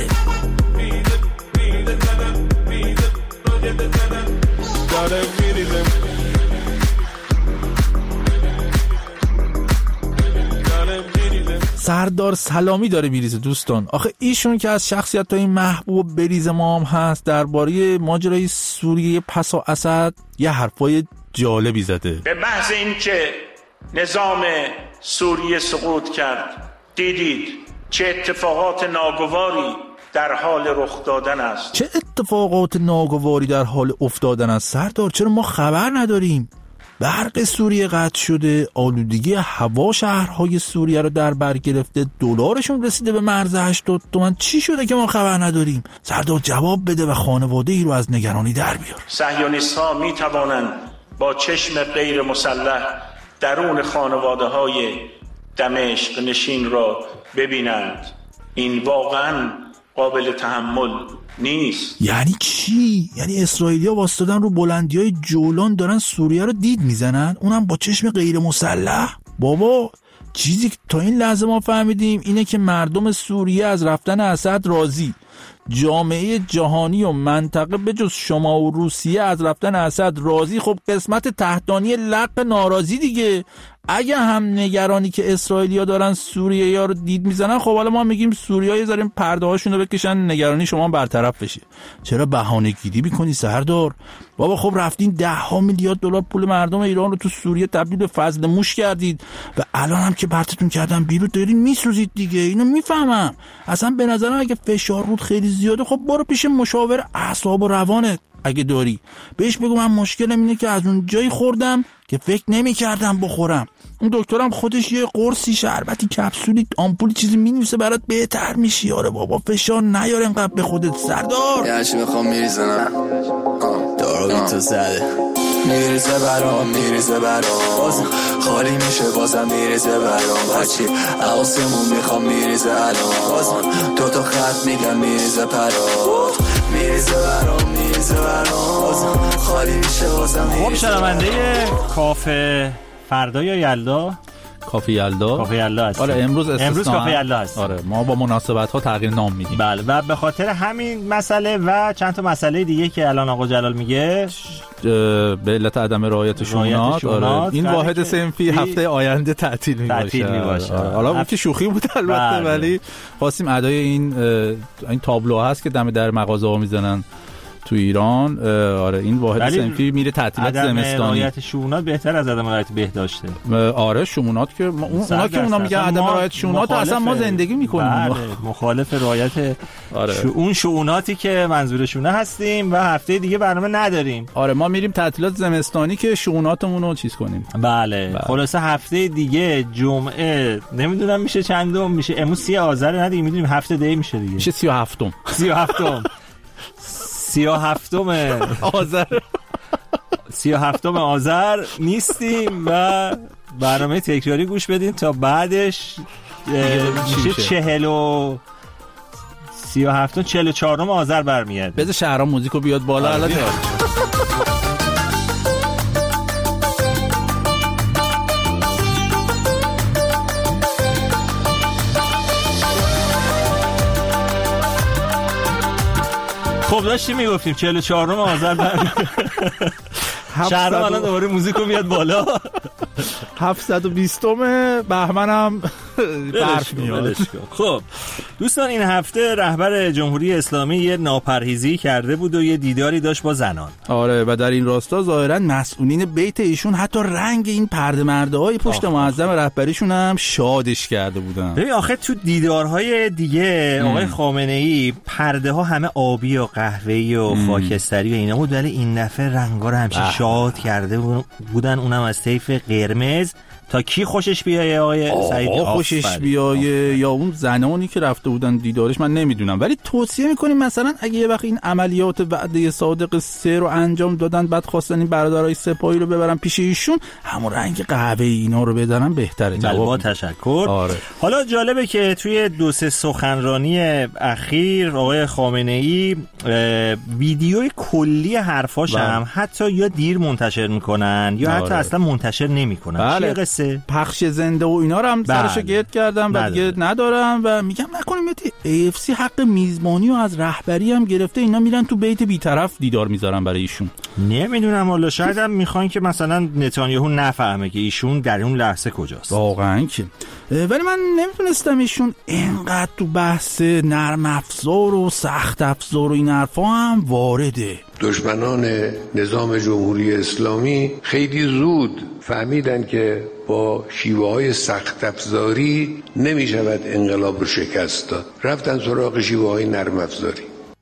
داره میریزه. سردار سلامی داره میریزه دوستان. آخه ایشون که از شخصیت‌های محبوب بریز ما هم هست، درباره ماجرای سوریه پسا اسد یه حرفای جالبی زده. به محض این که نظام سوریه سقوط کرد دیدید چه اتفاقات ناگواری در حال رخ دادن است. چه اتفاقات ناگواری در حال افتادن است سردار؟ چرا ما خبر نداریم؟ برق سوریه قطع شده، آلودگی هوا شهرهای سوریه رو در بر گرفته، دلارشون رسیده به مرز هشتاد تومن. چی شده که ما خبر نداریم؟ سردار جواب بده و خانواده ای رو از نگرانی در بیار. صهیونیست ها می توانند با چشم غیر مسلح درون خانواده های دمشق نشین را ببینند. این واقعا قابل تحمل نیست. یعنی چی؟ یعنی اسرائیلیا واسطادن رو بلندیای جولان دارن سوریه رو دید میزنن، اونم با چشم غیر مسلح؟ بابا چیزی که تا این لحظه ما فهمیدیم اینه که مردم سوریه از رفتن اسد راضی، جامعه جهانی و منطقه به جز شما و روسیه از رفتن اسد راضی. خب قسمت تحتانی لق ناراضی دیگه. اگه هم نگرانی که اسرائیلیا دارن سوریه‌یا رو دید میزنن، خب حالا ما میگیم سوریه‌ها یه ذره پرده هاشون رو بکشن، نگرانی شما برطرف بشه. چرا بهانه گیری میکنی سردار؟ بابا خب رفتین ده ها میلیارد دلار پول مردم ایران رو تو سوریه تبدیل به فضل موش کردید و الان هم که پرتتون کردن بیرون دارین میسوزید دیگه. اینو میفهمم. اصلا به نظرم اگه فشار رود خیلی زیاده، خب برو پیش مشاور اعصاب و روانت. اگه داری بهش بگو من مشکلم اینه که از اون جایی خوردم که فکر نمی کردم بخورم. اون دکترم خودش یه قرصی شربتی کپسولی آمپولی چیزی مینویسه برات بهتر میشی. آره بابا فشار نیار اینقدر به خودت سردار. یه چی میخوام میریزنم دارو بی تو زده میریزه برام میریزه برام بازم خالی میشه بازم میریزه برام هرچی عواسمون میخوام میریزه الان بازم دو تا خط میگم میریزه پرات میریزه برام میریزه برام بازم خالی میشه بازم خب شنونده کافه فردا یا یلدا؟ کافه یلدا. کافه یلدا هست. آره امروز استثنا. امروز کافه یلدا هست. آره ما با مناسبت ها تغییر نام میدیم. بله و به خاطر همین مسئله و چند تا مسئله دیگه که الان آقا جلال میگه به علت عدم رعایت شونات، آره این واحد صنفی هفته آینده تعطیل می تعطیل می باشه. آره. حالا اون که شوخی بود البته، ولی خواستیم ادای این این تابلو هست که دم در مغازه ها میزنن تو ایران. آره این واحد صنفی میره تعطیلات زمستانی. عدم رعایت شونات بهتر از عدم رعایت بهداشته. آره شونات که ما اون اونا که اونا میگن عدم رعایت شونات اصلا ما زندگی میکنیم. بله مخالف رعایت آره. شو اون شوناتی که منظورشونه هستیم و هفته دیگه برنامه نداریم. آره ما میریم تعطیلات زمستانی که شوناتمون رو چیز کنیم. بله, بله. خلاصه هفته دیگه جمعه نمیدونم میشه چندم میشه، امروز سی آذر نه دیگه، میدونیم هفته دی میشه دیگه، میشه سی و هفتم سی و هفتم سی و هفتم آذر سی و هفتم آذر نیستیم و برنامه تکراری گوش بدین تا بعدش میشه چهل و سی و هفتم چهل و چهارم آذر برمیاد. بذار شهرام موزیکو بیاد بالا الان. خب داشتیم میگفتیم چهل و چهارم آذر برمیاد. شهرام الان دوباره موزیکو بیاد بالا. هفتصد و بیستم بهمنم برف میاد. خب دوستان این هفته رهبر جمهوری اسلامی یه ناپرهیزی کرده بود و یه دیداری داشت با زنان. آره و در این راستا ظاهرا مسئولین بیت ایشون حتی رنگ این پرده مرده های پشت معظم رهبریشون هم شادش کرده بودن. ببین آخه تو دیدارهای دیگه آقای خامنه‌ای پرده ها همه آبی و قهوه‌ای و خاکستری و اینا بود، ولی این دفعه رنگا رو همچین شاد کرده بودن، اونم از طیف قرمز. تا کی خوشش بیایه آقای سعید؟ خوشش بیایه یا اون زنانی که رفته بودن دیدارش من نمیدونم، ولی توصیه میکنیم مثلا اگه یه وقت این عملیات وعده صادق سه رو انجام دادن بعد خواستن این برادرای سپاهی رو ببرن پیش ایشون همون رنگ قهوه اینا رو بدنن بهتره. با تشکر. آره. حالا جالبه که توی دو سه سخنرانی اخیر آقای خامنه‌ای ویدیوی کلی حرفاش هم حتی یا دیر منتشر میکنن یا حتی اصلا منتشر نمیکنن. بله. پخش زنده و اینا رو هم سرشو گرد کردم و دیگه ندارم و میگم نکنیم ای اف سی حق میزبانی و از رهبری هم گرفته، اینا میرن تو بیت بیطرف دیدار میذارن برای ایشون. نمیدونم والا شاید هم میخوان که مثلا نتانیاهو نفهمه که ایشون در اون لحظه کجاست. واقعا که ولی من نمیدونستم ایشون اینقدر تو بحث نرم افزار و سخت افزار و این حرفا هم وارده. دشمنان نظام جمهوری اسلامی خیلی زود فهمیدن که با شیوه های سخت افزاری نمی شود انقلاب رو شکست داد، رفتن سراغ شیوه های نرم افزاری.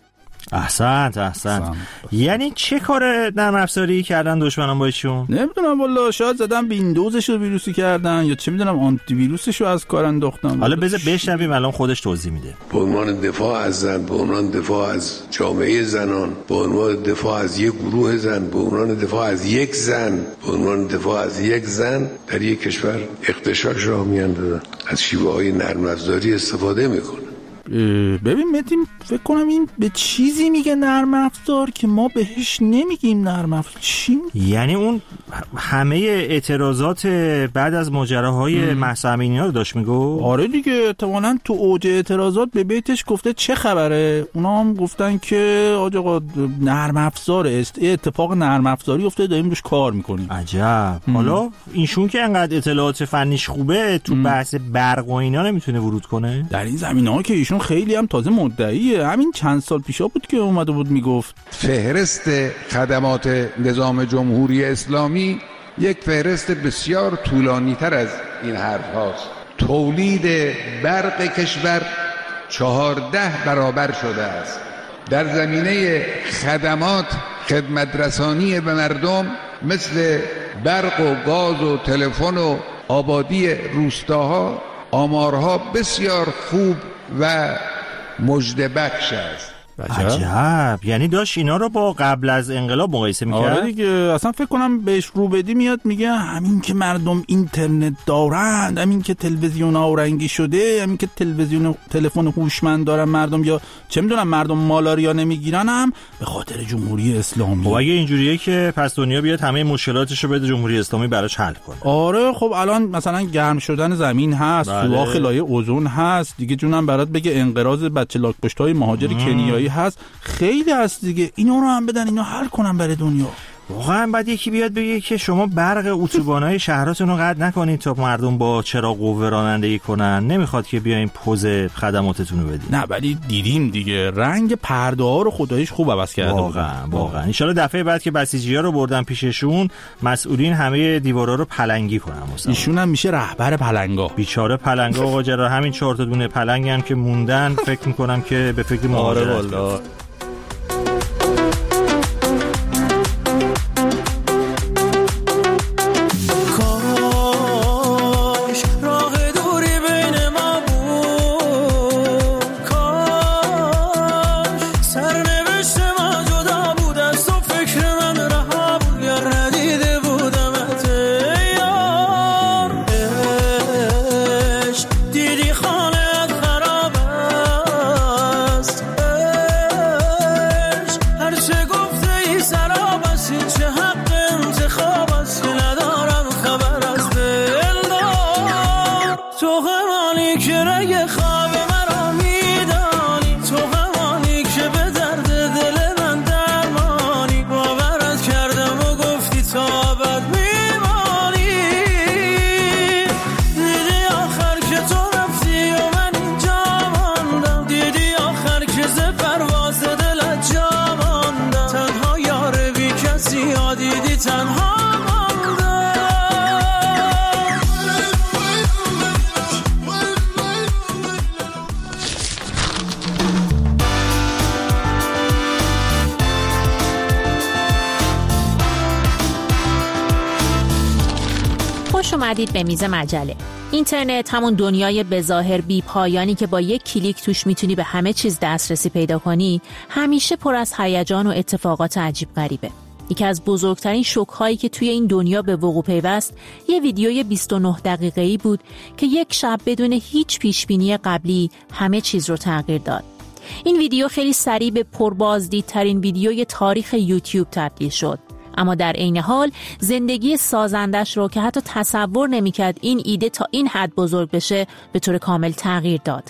احسنت احسنت. یعنی چه کار نرم افزاری کردن دشمنان با ایشون؟ نمیدونم والله، شاید زدن ویندوزش رو ویروسی کردن یا چه میدونم آنتی ویروسش رو از کار انداختن. حالا بذار بشنویم الان خودش توضیح میده. به عنوان دفاع از زن، به عنوان دفاع از جامعه زنان، به عنوان دفاع از یک گروه زن، به عنوان دفاع از یک زن، به عنوان دفاع از یک زن در یک کشور اغتشاش راه میاندازن، از شیوه های نرم افزاری استفاده میکنن. ببین متیم فکر کنم این به چیزی میگه نرم افزار که ما بهش نمیگیم نرم افزار. چی؟ یعنی اون همه اعتراضات بعد از ماجراهای مهسا امینی رو داشت میگو؟ آره دیگه، احتمالاً تو اوج اعتراضات به بیتش گفته چه خبره. اونا هم گفتن که آقا نرم افزاره، است اتفاق نرم افزاری افتاده، داریم روش کار میکنیم. عجب. حالا اینشون که انقدر اطلاعات فنیش خوبه، تو ام. بحث برق و اینا نمیتونه ورود کنه؟ در این زمینه‌ها که ایشون خیلی هم تازه مدعیه. همین چند سال پیشا بود که اومده بود میگفت فهرست خدمات نظام جمهوری اسلامی یک فهرست بسیار طولانی تر از این حرف هاست. تولید برق کشور چهارده برابر شده است. در زمینه خدمات خدمت رسانی به مردم مثل برق و گاز و تلفن و آبادی روستاها آمارها بسیار خوب و مژده‌بخش است. عجب. یعنی داشت اینا رو با قبل از انقلاب مقایسه میکرد؟ آره دیگه، اصلا فکر کنم بهش رو بدی میاد میگه همین که مردم اینترنت دارند، همین که تلویزیون آورنگی شده، همین که تلویزیون تلفن هوشمند دارن مردم، یا چه میدونم مردم مالاریا نمیگیرن، هم به خاطر جمهوری اسلامی. خب اگه اینجوریه که پس دنیا بیاد همه مشکلاتشو بده جمهوری اسلامی براش حل کنه. آره خب الان مثلا گرم شدن زمین هست، سوراخ لایه اوزون هست دیگه، جونم برات بگه انقراض بچه لاک‌پشت‌های مهاجر کنیایی هست، خیلی هست دیگه. اینا رو هم بدن، اینا حل کنن برای دنیا. واقعا بعد یکی بیاد بگه که شما برق اتوبان‌های شهراتون رو قطع نکنید تا مردم با چراغ قوه رانندگی کنن، نمیخواد که بیاین پوز خدماتتون رو بدید. نه ولی دیدیم دیگه رنگ پرده ها رو خداییش خوب عوض کرده. واقعا واقعا ان شاءالله دفعه بعد که بسیجی‌ها رو بردن پیششون، مسئولین همه دیوارا رو پلنگی کنن. ایشون هم میشه رهبر پلنگا. بیچاره پلنگا آقا جرا، همین چهار تا دونه پلنگ هم که موندن فکر می‌کنم که به فکر مهاجرت. خوش اومدید به میز مجله. اینترنت، همون دنیای بظاهر بی پایانی که با یک کلیک توش میتونی به همه چیز دسترسی پیدا کنی، همیشه پر از هیجان و اتفاقات عجیب غریبه. یکی از بزرگترین شوک‌هایی که توی این دنیا به وقوع پیوست، یه ویدیوی بیست و نه دقیقه‌ای بود که یک شب بدون هیچ پیشبینی قبلی همه چیز رو تغییر داد. این ویدیو خیلی سریع به پربازدیدترین ویدیوی تاریخ یوتیوب تبدیل شد. اما در عین حال زندگی سازندش رو که حتی تصور نمی‌کرد این ایده تا این حد بزرگ بشه به طور کامل تغییر داد.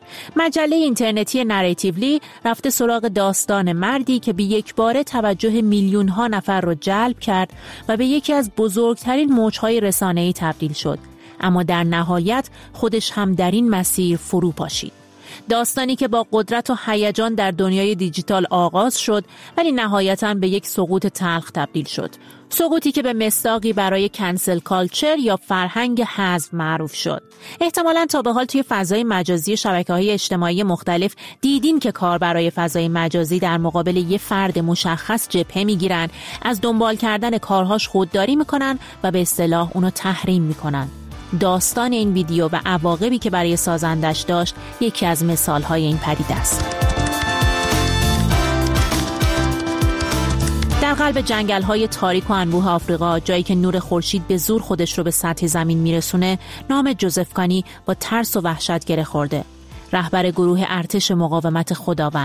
مجله اینترنتی نریتیولی رفته سراغ داستان مردی که به یک باره توجه میلیون ها نفر رو جلب کرد و به یکی از بزرگترین موج‌های رسانه‌ای تبدیل شد، اما در نهایت خودش هم در این مسیر فرو پاشید. داستانی که با قدرت و هیجان در دنیای دیجیتال آغاز شد ولی نهایتاً به یک سقوط تلخ تبدیل شد. سقوطی که به مصداقی برای کنسل کالچر یا فرهنگ حذف معروف شد. احتمالاً تا به حال توی فضای مجازی شبکه‌های اجتماعی مختلف دیدین که کار برای فضای مجازی در مقابل یه فرد مشخص جبهه میگیرن، از دنبال کردن کارهاش خودداری میکنن و به اصطلاح اونو تحریم میکنن. داستان این ویدیو و عواقبی که برای سازندش داشت یکی از مثالهای این پدیده است. در قلب جنگل‌های تاریک و انبوه آفریقا، جایی که نور خورشید به زور خودش رو به سطح زمین میرسونه، نام جوزف کانی با ترس و وحشت گره خورده. رهبر گروه ارتش مقاومت خداوند،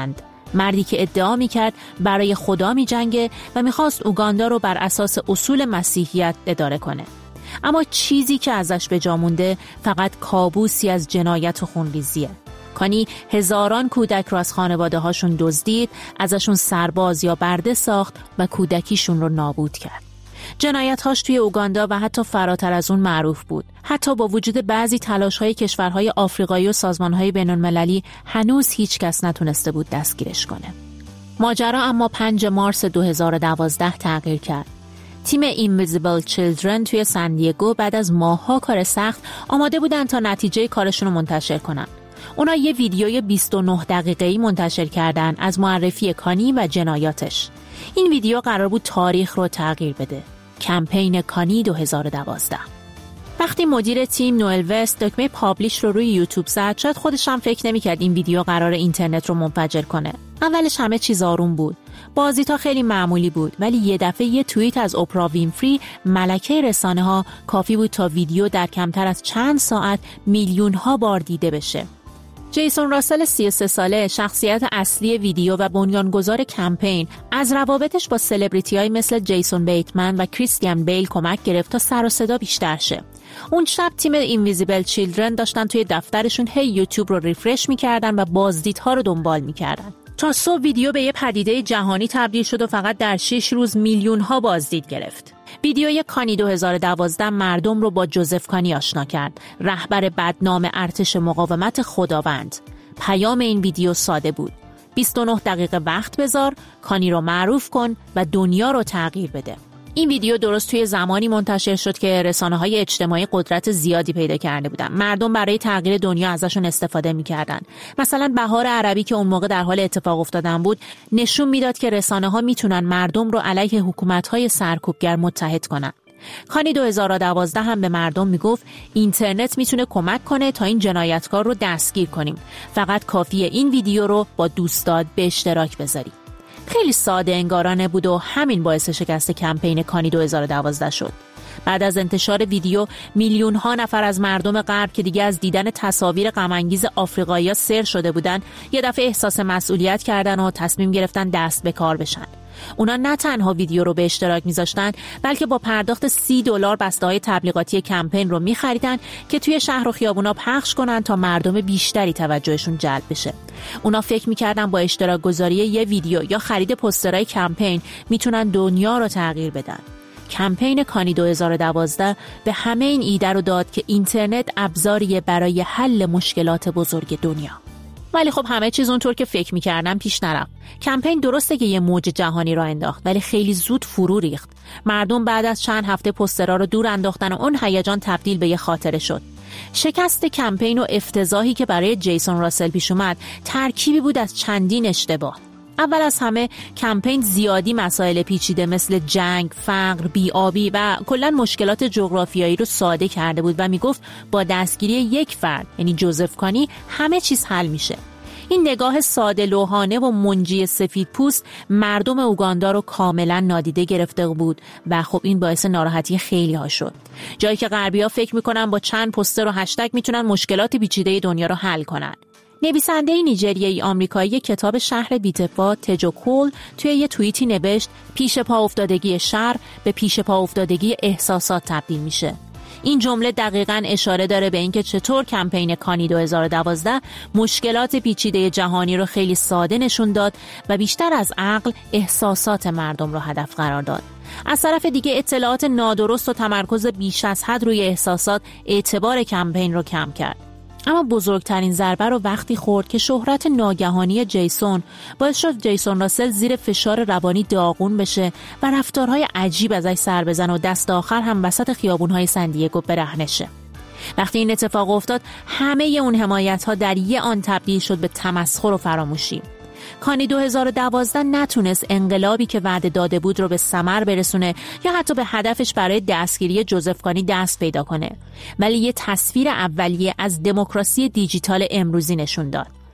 مردی که ادعا می‌کرد برای خدا می‌جنگه و می‌خواست اوگاندا رو بر اساس اصول مسیحیت اداره کنه. اما چیزی که ازش به جا مونده فقط کابوسی از جنایت و خونریزیه. کانی هزاران کودک رو از خانواده هاشون دزدید، ازشون سرباز یا برده ساخت و کودکیشون رو نابود کرد. جنایت‌هاش توی اوگاندا و حتی فراتر از اون معروف بود. حتی با وجود بعضی تلاش‌های کشورهای آفریقایی و سازمان‌های بین‌المللی هنوز هیچ کس نتونسته بود دستگیرش کنه. ماجرا اما پنجم مارس دو هزار و دوازده تغییر کرد. تیم Invisible Children توی سن دیگو بعد از ماه‌ها کار سخت آماده بودن تا نتیجه کارشون رو منتشر کنن. اونا یه ویدیوی بیست و نه دقیقه‌ای منتشر کردن از معرفی کانی و جنایاتش. این ویدیو قرار بود تاریخ رو تغییر بده. کمپین کانی دو هزار و دوازده. وقتی مدیر تیم نوئل وست دکمه پابلیش رو روی یوتیوب زد، شاید خودش هم فکر نمی‌کرد این ویدیو قرار اینترنت رو منفجر کنه. اولش همه چیز آروم بود. بازدیدها خیلی معمولی بود، ولی یه دفعه یه توییت از اپرا وینفری، ملکه رسانه‌ها، کافی بود تا ویدیو در کمتر از چند ساعت میلیون‌ها بار دیده بشه. جیسون راسل سی و سه ساله، شخصیت اصلی ویدیو و بنیانگذار کمپین، از روابطش با سلبریتی‌های مثل جیسون بیتمن و کریستیان بیل کمک گرفت تا سر و صدا بیشتر شه. اون شب تیم اینویزیبل چیلدرن داشتن توی دفترشون هی یوتیوب رو ریفرش می‌کردن و بازدیدها رو دنبال می‌کردن. تا صبح ویدیو به یه پدیده جهانی تبدیل شد و فقط در شش روز میلیون‌ها بازدید گرفت. ویدیوی کانی دو هزار و دوازده مردم رو با جوزف کانی آشنا کرد، رهبر بدنام ارتش مقاومت خداوند. پیام این ویدیو ساده بود: بیست و نه دقیقه وقت بذار، کانی رو معروف کن و دنیا رو تغییر بده. این ویدیو درست توی زمانی منتشر شد که رسانه‌های اجتماعی قدرت زیادی پیدا کرده بودن. مردم برای تغییر دنیا ازشون استفاده می‌کردن. مثلا بهار عربی که اون موقع در حال اتفاق افتادن بود، نشون میداد که رسانه‌ها میتونن مردم رو علیه حکومت‌های سرکوبگر متحد کنن. کانی دو هزار و دوازده هم به مردم میگفت اینترنت میتونه کمک کنه تا این جنایتکار رو دستگیر کنیم. فقط کافیه این ویدیو رو با دوستات به اشتراک بذاری. خیلی ساده انگارانه بود و همین باعث شکست کمپین کانی دو هزار و دوازده شد. بعد از انتشار ویدیو، میلیون ها نفر از مردم غرب که دیگه از دیدن تصاویر غم‌انگیز آفریقایی‌ها سر شده بودن، یه دفعه احساس مسئولیت کردن و تصمیم گرفتن دست به کار بشن. اونا نه تنها ویدیو رو به اشتراک میذاشتن، بلکه با پرداخت سی دلار بسته‌های تبلیغاتی کمپین رو می‌خریدن که توی شهر و خیابونا پخش کنن تا مردم بیشتری توجهشون جلب بشه. اونا فکر می‌کردن با اشتراک گذاری یه ویدیو یا خرید پوسترهای کمپین میتونن دنیا رو تغییر بدن. کمپین کانی دو هزار و دوازده به همه این ایده رو داد که اینترنت ابزاریه برای حل مشکلات بزرگ دنیا. ولی خب همه چیز اونطور که فکر می‌کردم پیش نرفت. کمپین درسته که یه موج جهانی را انداخت، ولی خیلی زود فرو ریخت. مردم بعد از چند هفته پوسترها رو دور انداختن و اون هیجان تبدیل به یه خاطره شد. شکست کمپین و افتضاحی که برای جیسون راسل پیش اومد، ترکیبی بود از چندین اشتباه. اول از همه کمپین زیادی مسائل پیچیده مثل جنگ، فقر، بی‌آبی و کلاً مشکلات جغرافیایی رو ساده کرده بود و میگفت با دستگیری یک فرد، یعنی جوزف کانی، همه چیز حل میشه. این نگاه ساده لوحانه و منجی سفید پوست مردم اوگاندا رو کاملا نادیده گرفته بود و خب این باعث ناراحتی خیلی ها شد. جایی که غربی‌ها فکر میکنن با چند پوستر و هشتگ میتونن مشکلات پیچیده دنیا رو حل کنن. نویسنده نیجریه‌ای آمریکایی کتاب شهر بی‌اتفاق تجو کول توی یه توییتی نوشت: پیش پا افتادگی شر به پیش پا افتادگی احساسات تبدیل میشه. این جمله دقیقاً اشاره داره به اینکه چطور کمپین کانی دو هزار و دوازده مشکلات پیچیده جهانی رو خیلی ساده نشون داد و بیشتر از عقل احساسات مردم رو هدف قرار داد. از طرف دیگه اطلاعات نادرست و تمرکز بیش از حد روی احساسات اعتبار کمپین رو کم کرد. اما بزرگترین ضربه رو وقتی خورد که شهرت ناگهانی جیسون باعث شد جیسون راسل زیر فشار روانی داغون بشه و رفتارهای عجیب ازش سر بزنه و دست آخر هم وسط خیابون‌های سن دیگو برهنه شه. وقتی این اتفاق افتاد، همه اون حمایت‌ها در یه آن تبدیل شد به تمسخر و فراموشی. کانی دو هزار و دوازده نتونست انقلابی که وعده داده بود رو به ثمر برسونه یا حتی به هدفش برای دستگیری جوزف کانی دست پیدا کنه، ولی یه تصویر اولیه از دموکراسی دیجیتال امروزی نشون داد.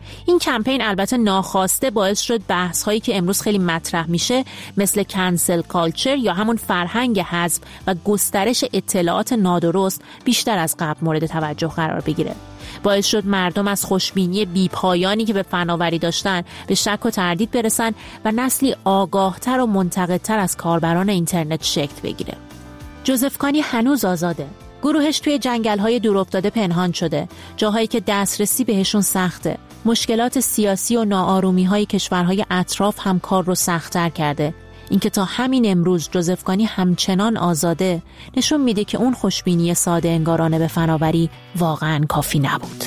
این کمپین البته ناخواسته باعث شد بحث هایی که امروز خیلی مطرح میشه مثل کنسل کالچر یا همون فرهنگ حذف و گسترش اطلاعات نادرست بیشتر از قبل مورد توجه قرار بگیره. باعث شد مردم از خوشبینی بی‌پایانی که به فناوری داشتن به شک و تردید برسن و نسلی آگاهتر و منتقدتر از کاربران اینترنت شکل بگیره. جوزف کانی هنوز آزاده. گروهش توی جنگل‌های دورافتاده پنهان شده، جاهایی که دسترسی بهشون سخته. مشکلات سیاسی و ناآرومی‌های کشورهای اطراف هم کار رو سخت‌تر کرده. اینکه تا همین امروز جوزف کانی همچنان آزاده نشون میده که اون خوشبینی ساده انگارانه به فناوری واقعاً کافی نبود.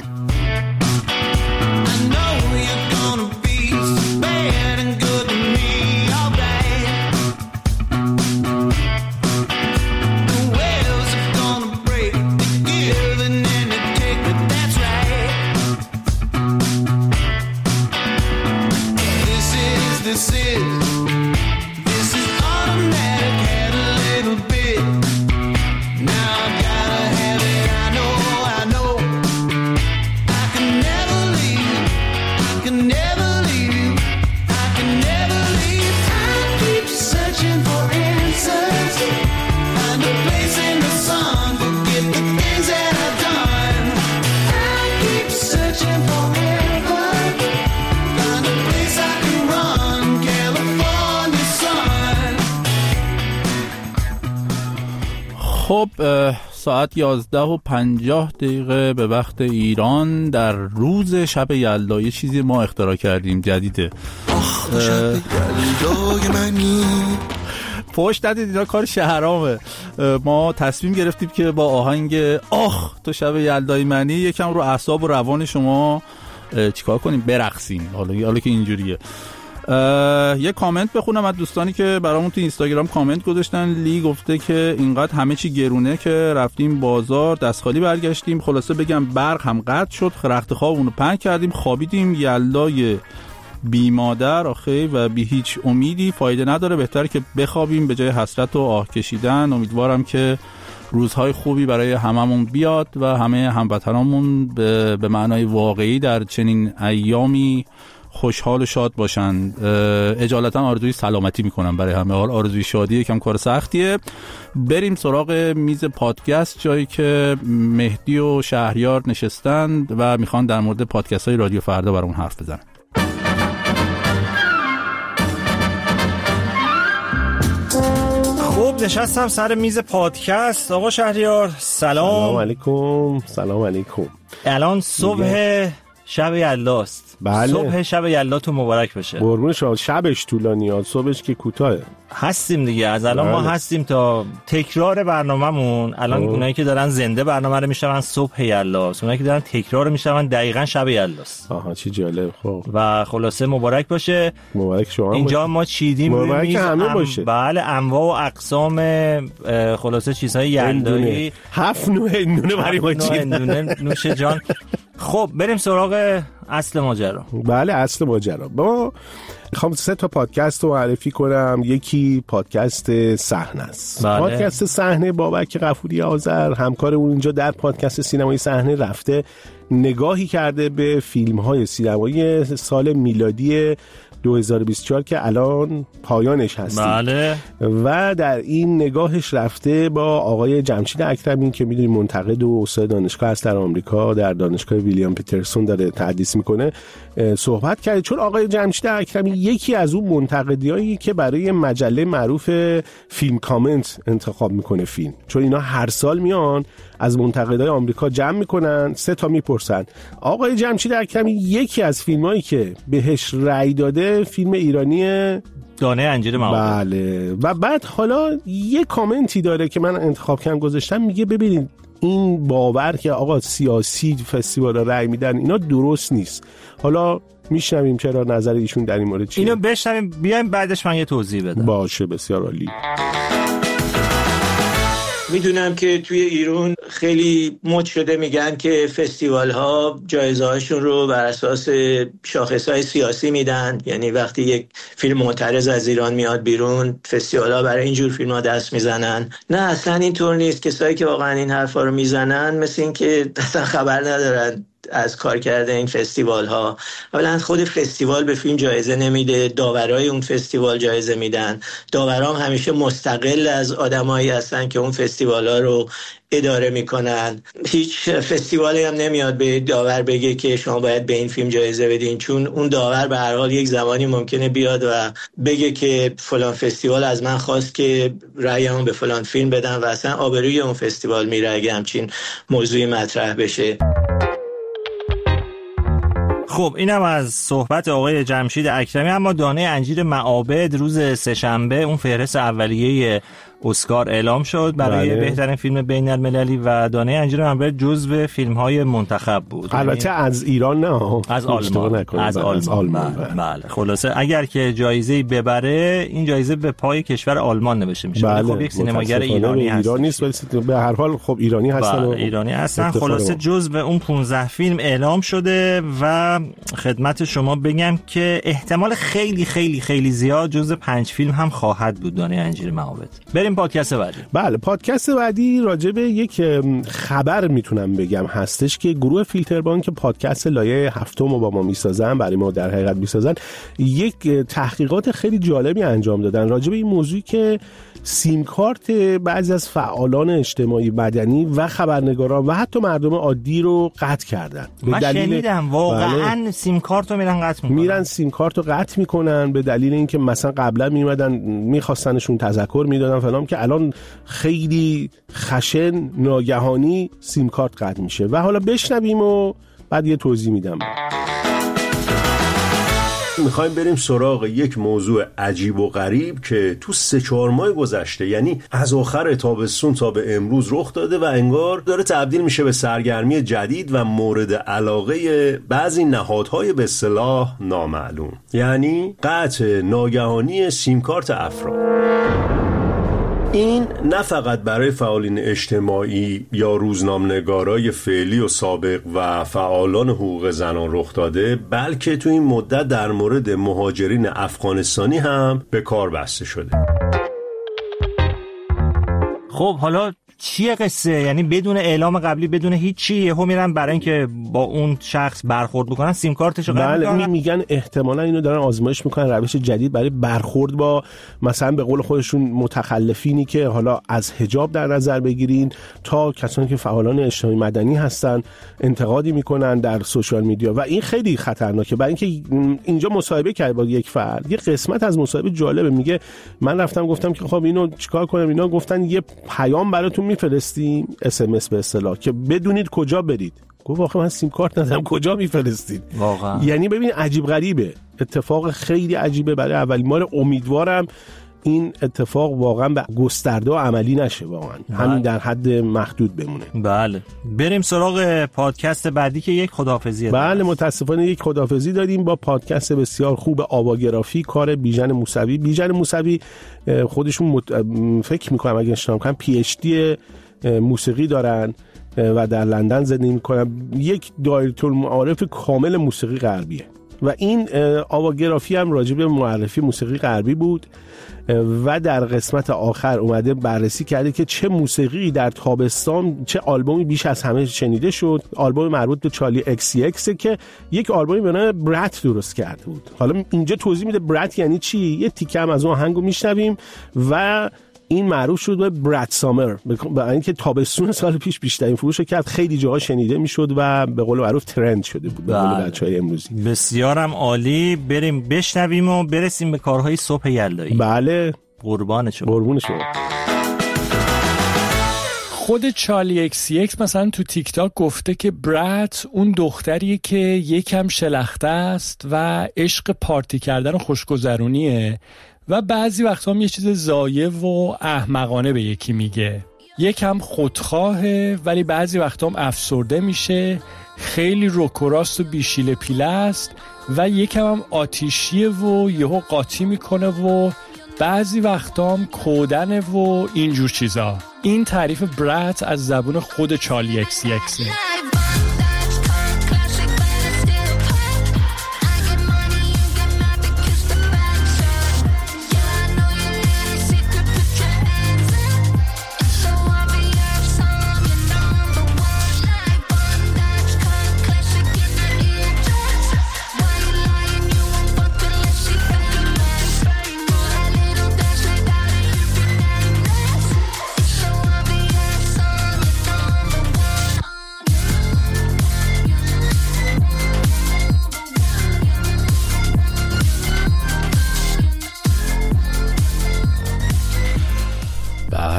خب ساعت یازده و پنجاه دقیقه به وقت ایران در روز شب یلدا یه چیزی ما اختراع کردیم جدیده. آخ تو شب یلدای منی پشت ندید اینا کار شهرامه. ما تصمیم گرفتیم که با آهنگ آخ تو شب یلدای منی یکم رو اعصاب و روان شما چیکار کنیم برقصیم. حالا حالا که اینجوریه یه کامنت بخونم از دوستانی که برامون تو اینستاگرام کامنت گذاشتن. لی گفته که اینقدر همه چی گرونه که رفتیم بازار دست خالی برگشتیم. خلاصه بگم برق هم قطع شد، رخت خوابونو پهن کردیم خوابیدیم. یلدای بی مادر آخه و بی هیچ امیدی فایده نداره، بهتره که بخوابیم به جای حسرت و آه کشیدن. امیدوارم که روزهای خوبی برای هممون بیاد و همه هموطنامون به, به معنای واقعی در چنین ایامی خوشحال و شاد باشن. اجالتا آرزوی سلامتی میکنم برای همه. حال آرزوی شادی یکم کار سختیه. بریم سراغ میز پادکست، جایی که مهدی و شهریار نشستن و میخوان در مورد پادکست های رادیو فردا برامون حرف بزنن. خوب نشستم سر میز پادکست. آقا شهریار سلام. سلام علیکم. سلام علیکم. الان صبح شب یلداست. بله. صبح شب یلداتون مبارک بشه. قربون شما. شبش طولانیه، صبحش که کوتاهه. هستیم دیگه از الان بله. ما هستیم تا تکرار برنامه‌مون. الان اونایی که دارن زنده برنامه رو میشنون صبح یلداست، اونایی که دارن تکرار رو میشنون دقیقاً شب یلداست. آها چه جالب. خب و خلاصه مبارک باشه. مبارک شما. اینجا ما چیدیم روی میز همه ام... باشه. بله انواع و اقسام خلاصه چیزهای یلدایی. هفت نوع هندونه برای ما چیدیم. نوش جان. خب بریم سراغ اصل ماجرا. بله اصل ماجرا. با میخوام سه تا پادکست رو معرفی کنم. یکی پادکست صحنه است. بله. پادکست صحنه بابک غفوری آذر همکار اون اینجا در پادکست سینمایی صحنه رفته نگاهی کرده به فیلم‌های سینمایی سال میلادی دو هزار و بیست و چهار که الان پایانش هستیم. بله. و در این نگاهش رفته با آقای جمشید اکرمی که میدونی منتقد و استاد دانشگاه است در آمریکا، در دانشگاه ویلیام پیترسون داره تدریس میکنه، صحبت کرد. چون آقای جمشید اکرمی یکی از اون منتقدیایی که برای مجله معروف فیلم کامنت انتخاب میکنه فیلم، چون اینا هر سال میان از منتقدای آمریکا جمع میکنن، سه تا میپرسن. آقای جمشید اکرمی یکی از فیلمایی که بهش رأی داده فیلم ایرانی دانه انجیر معابد. بله. و بعد حالا یه کامنتی داره که من انتخاب کردم گذاشتم، میگه ببینید این باور که آقا سیاسی فستیوال رأی میدن اینا درست نیست. حالا میشنویم چرا نظر ایشون در این مورد چیه. اینو بشنویم بیایم بعدش من یه توضیح بدم. باشه بسیار عالی. میدونم که توی ایران خیلی مد شده میگن که فستیوال ها جایزه هاشون رو بر اساس شاخص های سیاسی میدن، یعنی وقتی یک فیلم معترض از ایران میاد بیرون فستیوال ها برای اینجور فیلم ها دست میزنن. نه اصلا اینطور نیست. کسایی که واقعا این حرفا رو میزنن مثل این که اصلا خبر ندارن از کار کردن این فستیوال ها. اولا خود فستیوال به فیلم جایزه نمیده، داورای اون فستیوال جایزه میدن. داورام همیشه مستقل از آدمایی هستن که اون فستیوال ها رو اداره میکنن. هیچ فستیوالی هم نمیاد به داور بگه که شما باید به این فیلم جایزه بدین، چون اون داور به هر حال یک زمانی ممکنه بیاد و بگه که فلان فستیوال از من خواست که رأیمو به فلان فیلم بدم و اصلا آبروی اون فستیوال میره اگه همچین موضوعی مطرح بشه. خب اینم از صحبت آقای جمشید اکرمی. اما دانه انجیر معابد روز سه‌شنبه اون فهرست اولیه اسکار اعلام شد برای بله. بهترین فیلم بین المللی و دانه انجیر معابد جزو فیلم‌های منتخب بود. البته از ایران نه، از آلمان. از آلمان. بله. بله. خلاصه اگر که جایزه ببره این جایزه به پای کشور آلمان نوشته میشه. بله. خب یک سینماگر ایرانی هست. ایران نیست ولی به هر حال خب ایرانی هستن. بله. ایرانی هستن. خلاصه جزو اون پانزده فیلم اعلام شده و خدمت شما بگم که احتمال خیلی خیلی خیلی زیاد جزو پنج فیلم هم خواهد بود دانه انجیر معابد. بریم پادکست بعدی. بله پادکست بعدی راجع به یک خبر میتونم بگم هستش که گروه فیلتربانک پادکست لایه هفتم رو با ما میسازن، برای ما در حقیقت میسازن. یک تحقیقات خیلی جالبی انجام دادن راجع به این موضوعی که سیم کارت بعضی از فعالان اجتماعی مدنی و خبرنگاران و حتی مردم عادی رو قطع کردن. من شنیدم واقعا بله. سیم کارت رو میرن قطع میکنن. میرن سیم کارت رو قطع میکنن به دلیل اینکه مثلا قبلا میمدن میخواستنشون تذکر میدادن فلان، که الان خیلی خشن ناگهانی سیم کارت قطع میشه. و حالا بشنویم و بعد یه توضیح میدم. میخوایم بریم سراغ یک موضوع عجیب و غریب که تو سه چهار ماه گذشته، یعنی از آخر تابستون تا به امروز رخ داده و انگار داره تبدیل میشه به سرگرمی جدید و مورد علاقه بعضی نهادهای به اصطلاح نامعلوم، یعنی قطع ناگهانی سیم کارت افراد. این نه فقط برای فعالین اجتماعی یا روزنامه‌نگارای فعلی و سابق و فعالان حقوق زنان رخ داده، بلکه تو این مدت در مورد مهاجرین افغانستانی هم به کار بسته شده. خب حالا چیه قصه؟ یعنی بدون اعلام قبلی، بدون هیچی، یهو میرن برای اینکه با اون شخص برخورد بکنن سیم کارتشو قطع میکنن. بله میگن احتمالاً اینو دارن آزمایش میکنن، روش جدید برای برخورد با مثلا به قول خودشون متخلفینی که حالا از حجاب در نظر بگیرین تا کسانی که فعالان اجتماعی مدنی هستن انتقادی میکنن در سوشال میدیا و این خیلی خطرناکه. برای اینکه اینجا مصاحبه کرد با یک فرد، یه قسمت از مصاحبه جالبه، میگه من رفتم گفتم که خب اینو چیکار کنم، اینا گفتن یه پیام براتون میفرستیم، اس ام اس به اصطلاح، که بدونید کجا برید. گفت واقعا من سیم کارت ندارم، کجا میفرستید؟ واقعا یعنی ببین عجیب غریبه، اتفاق خیلی عجیبه برای اولین بار. امیدوارم این اتفاق واقعا به گسترده و عملی نشه، واقعا همین در حد محدود بمونه. بله بریم سراغ پادکست بعدی که یک خداحافظی. بله متاسفانه یک خداحافظی داریم با پادکست بسیار خوب آواگرافی کار بیژن موسوی. بیژن موسوی خودشون مت... فکر میکنم اگه اشتباه نکنم پی اچ دی موسیقی دارن و در لندن زندگی میکنن. یک دایره‌المعارف کامل موسیقی غربیه و این آواگرافی هم راجع به معرفی موسیقی غربی بود و در قسمت آخر اومده بررسی کرده که چه موسیقی در تابستان، چه آلبومی بیش از همه شنیده شد. آلبوم مربوط به چارلی اکس سی اکس که یک آلبومی به نام برات درست کرده بود. حالا اینجا توضیح میده برات یعنی چی، یه تیکه هم از اون آهنگو میشنویم و این معروف شد به برات سامر، برای اینکه تابستون سال پیش بیشترین فروش کرد، خیلی جاها شنیده میشد و به قول معروف ترند شده بود به قول بچهای امروزی. بسیارم عالی. بریم بشنویم و برسیم به کارهای صبح یلدایی. بله قربان شما. قربون شما. خود چارلی اکس سی اکس مثلا تو تیک تاک گفته که برات اون دختریه که یکم شلخته است و عشق پارتی کردن و خوشگذرونیه و بعضی وقتا هم یه چیز ضایع و احمقانه به یکی میگه. یکم خودخواهه ولی بعضی وقتا هم افسرده میشه، خیلی روکوراست و بیشیل پیله است و یکم هم آتیشیه و یهو قاطی میکنه و بعضی وقتا هم کودنه و اینجور چیزا. این تعریف برات از زبون خود چارلی اکس سی اکسه.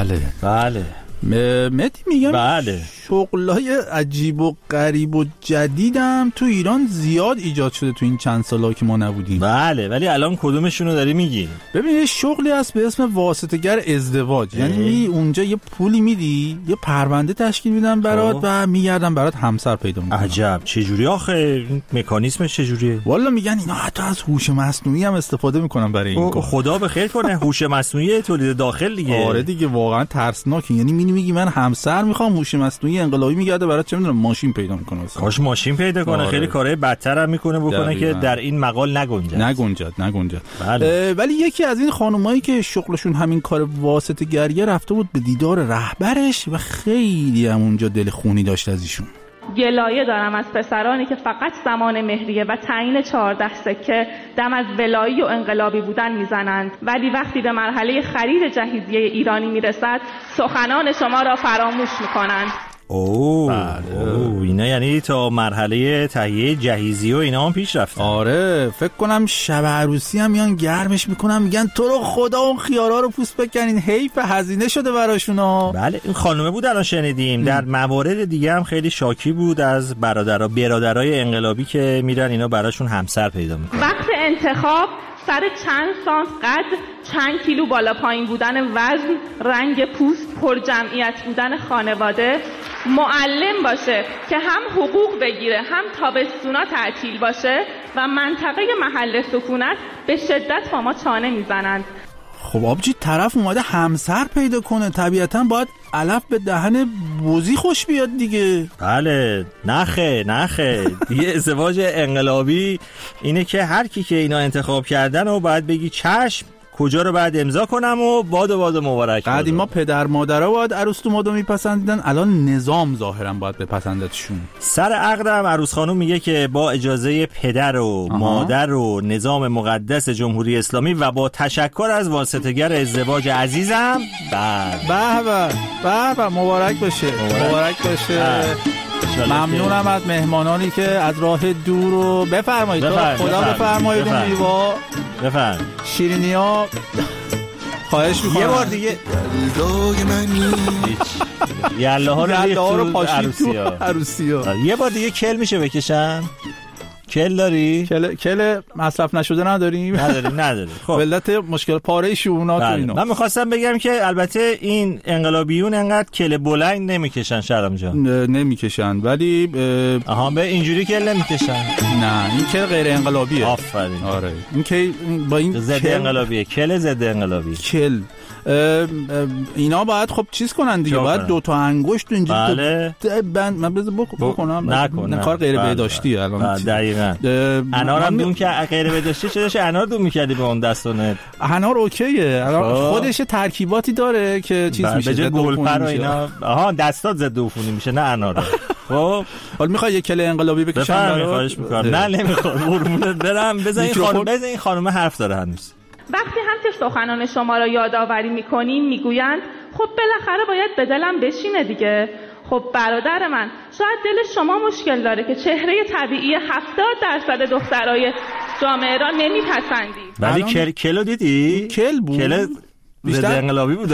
بله بله مهدی میگم بله شغلای عجیب و غریب و جدیدم تو ایران زیاد ایجاد شده تو این چند سالا که ما نبودیم. بله ولی الان کدومشون رو داری میگی؟ ببین یه شغلی هست به اسم واسطه‌گر ازدواج. یعنی اونجا یه پولی میدی، یه پرونده تشکیل میدن برات و میگردن برات همسر پیدا میکنن. عجب چه جوری آخه؟ مکانیزمش چه جوریه؟ والا میگن اینا حتی از هوش مصنوعی هم استفاده میکنن برای این کار. خدا به خیر کنه. هوش مصنوعی تولید داخل دیگه. آره دیگه واقعا ترسناکه. یعنی می میگی من همسر میخوام، هوش مصنوعی انقلابی میگرده برات چه میدونم ماشین پیدا میکنه. کاش ماشین پیدا کنه. آره. خیلی کارهای بدتر هم میکنه بکنه دقیقا. که در این مقال نگنجد نگنجد نگنجد بله. ولی یکی از این خانمایی که شغلشون همین کار واسطه گریه رفته بود به دیدار رهبرش و خیلی هم اونجا دل خونی داشت از ایشون. گلایه دارم از پسرانی که فقط زمان مهریه و تعیین چهارده سکه دم از ولایی و انقلابی بودن میزنند، ولی وقتی به مرحله خرید جهیزیه ایرانی میرسد سخنان شما را فراموش میکنند. اوه, اوه اینا یعنی تا مرحله تهیه جهیزیه و اینا هم پیش رفتن. آره فکر کنم شب عروسی هم میان گرمش میکنن، میگن تو رو خدا اون خیارا رو پوست بکنین، حیف هزینه شده براشونا. بله این خانومه بود الان شنیدیم. در موارد دیگه هم خیلی شاکی بود از برادرها برادرای انقلابی که میرن اینا براشون همسر پیدا میکنن. وقت انتخاب سر چند سانت قد، چند کیلو بالا پایین بودن وزن، رنگ پوست، پر جمعیت بودن خانواده، معلم باشه که هم حقوق بگیره هم تابستونا تعطیل باشه و منطقه محل سکونت به شدت با ما چانه میزنند. خب آبجی طرف اومده همسر پیدا کنه، طبیعتا باید علف به دهن بوزی خوش بیاد دیگه. بله نخه نخه دیگه ازدواج انقلابی اینه که هر کی که اینا انتخاب کردن و باید بگی چشم کجا رو بعد امضا کنم و باد و باد مبارک. قدیم ما پدر مادرها باید عروس تو مادو میپسندیدن، الان نظام ظاهرا باید بپسندتشون. سر عقدم عروس خانم میگه که با اجازه پدر و آها. مادر و نظام مقدس جمهوری اسلامی و با تشکر از واسطه‌گر ازدواج عزیزم به به به به مبارک باشه مبارک, مبارک باشه. ممنونم از مهمانانی که از راه دور رو بفرمایید. خدا بفرمایید اون میوا بفرمایید شیرینیا خواهش میکنم. یه بار دیگه یاله ها رو رو پاشید تو عروسی ها. یه بار دیگه کل میشه بکشن. کل داری؟ کل کل مصرف نشده نداریم؟ نداریم نداریم. خب علت مشکل پاره شونات و اینا. من می‌خواستم بگم که البته این انقلابیون انقدر کل بلند نمیکشن شرم جان. نمیکشن ولی آها به اینجوری کل نمیکشن. نه این کل غیر انقلابیه. آفرین. آره این که با این ضد انقلابیه. کل ضد انقلابی. کل اینا باید خب چیز کنن دیگه، باید دو تا انگشت اینجوری بله. بند من بذار بکنم نکن کار غیر بهداشتی الان دقیقاً. انار هم دون که غیر بهداشتی چه انار دون می‌کردی به اون دستونه؟ انار اوکیه الان خودش ترکیباتی داره که چیز میشه به جای گلپر و اینا. آها دستات ضد عفونی میشه نه انار. خب حالا میخوای یک کله انقلابی بکشم برات؟ خواهش می‌کنم. نه نمیخوام قربونت برم. بزن این خانم بزن این خانم حرف داره هنوز. وقتی هم که سخنان شما را یادآوری میکنیم میگویند خب بالاخره باید به دلم بشینه دیگه. خب برادر من شاید دل شما مشکل داره که چهره طبیعی هفتاد درصد دخترای جامعه را نمیپسندید. ولی کل کلو دیدی؟ کل بود. کل بیشتر انقلابی بود.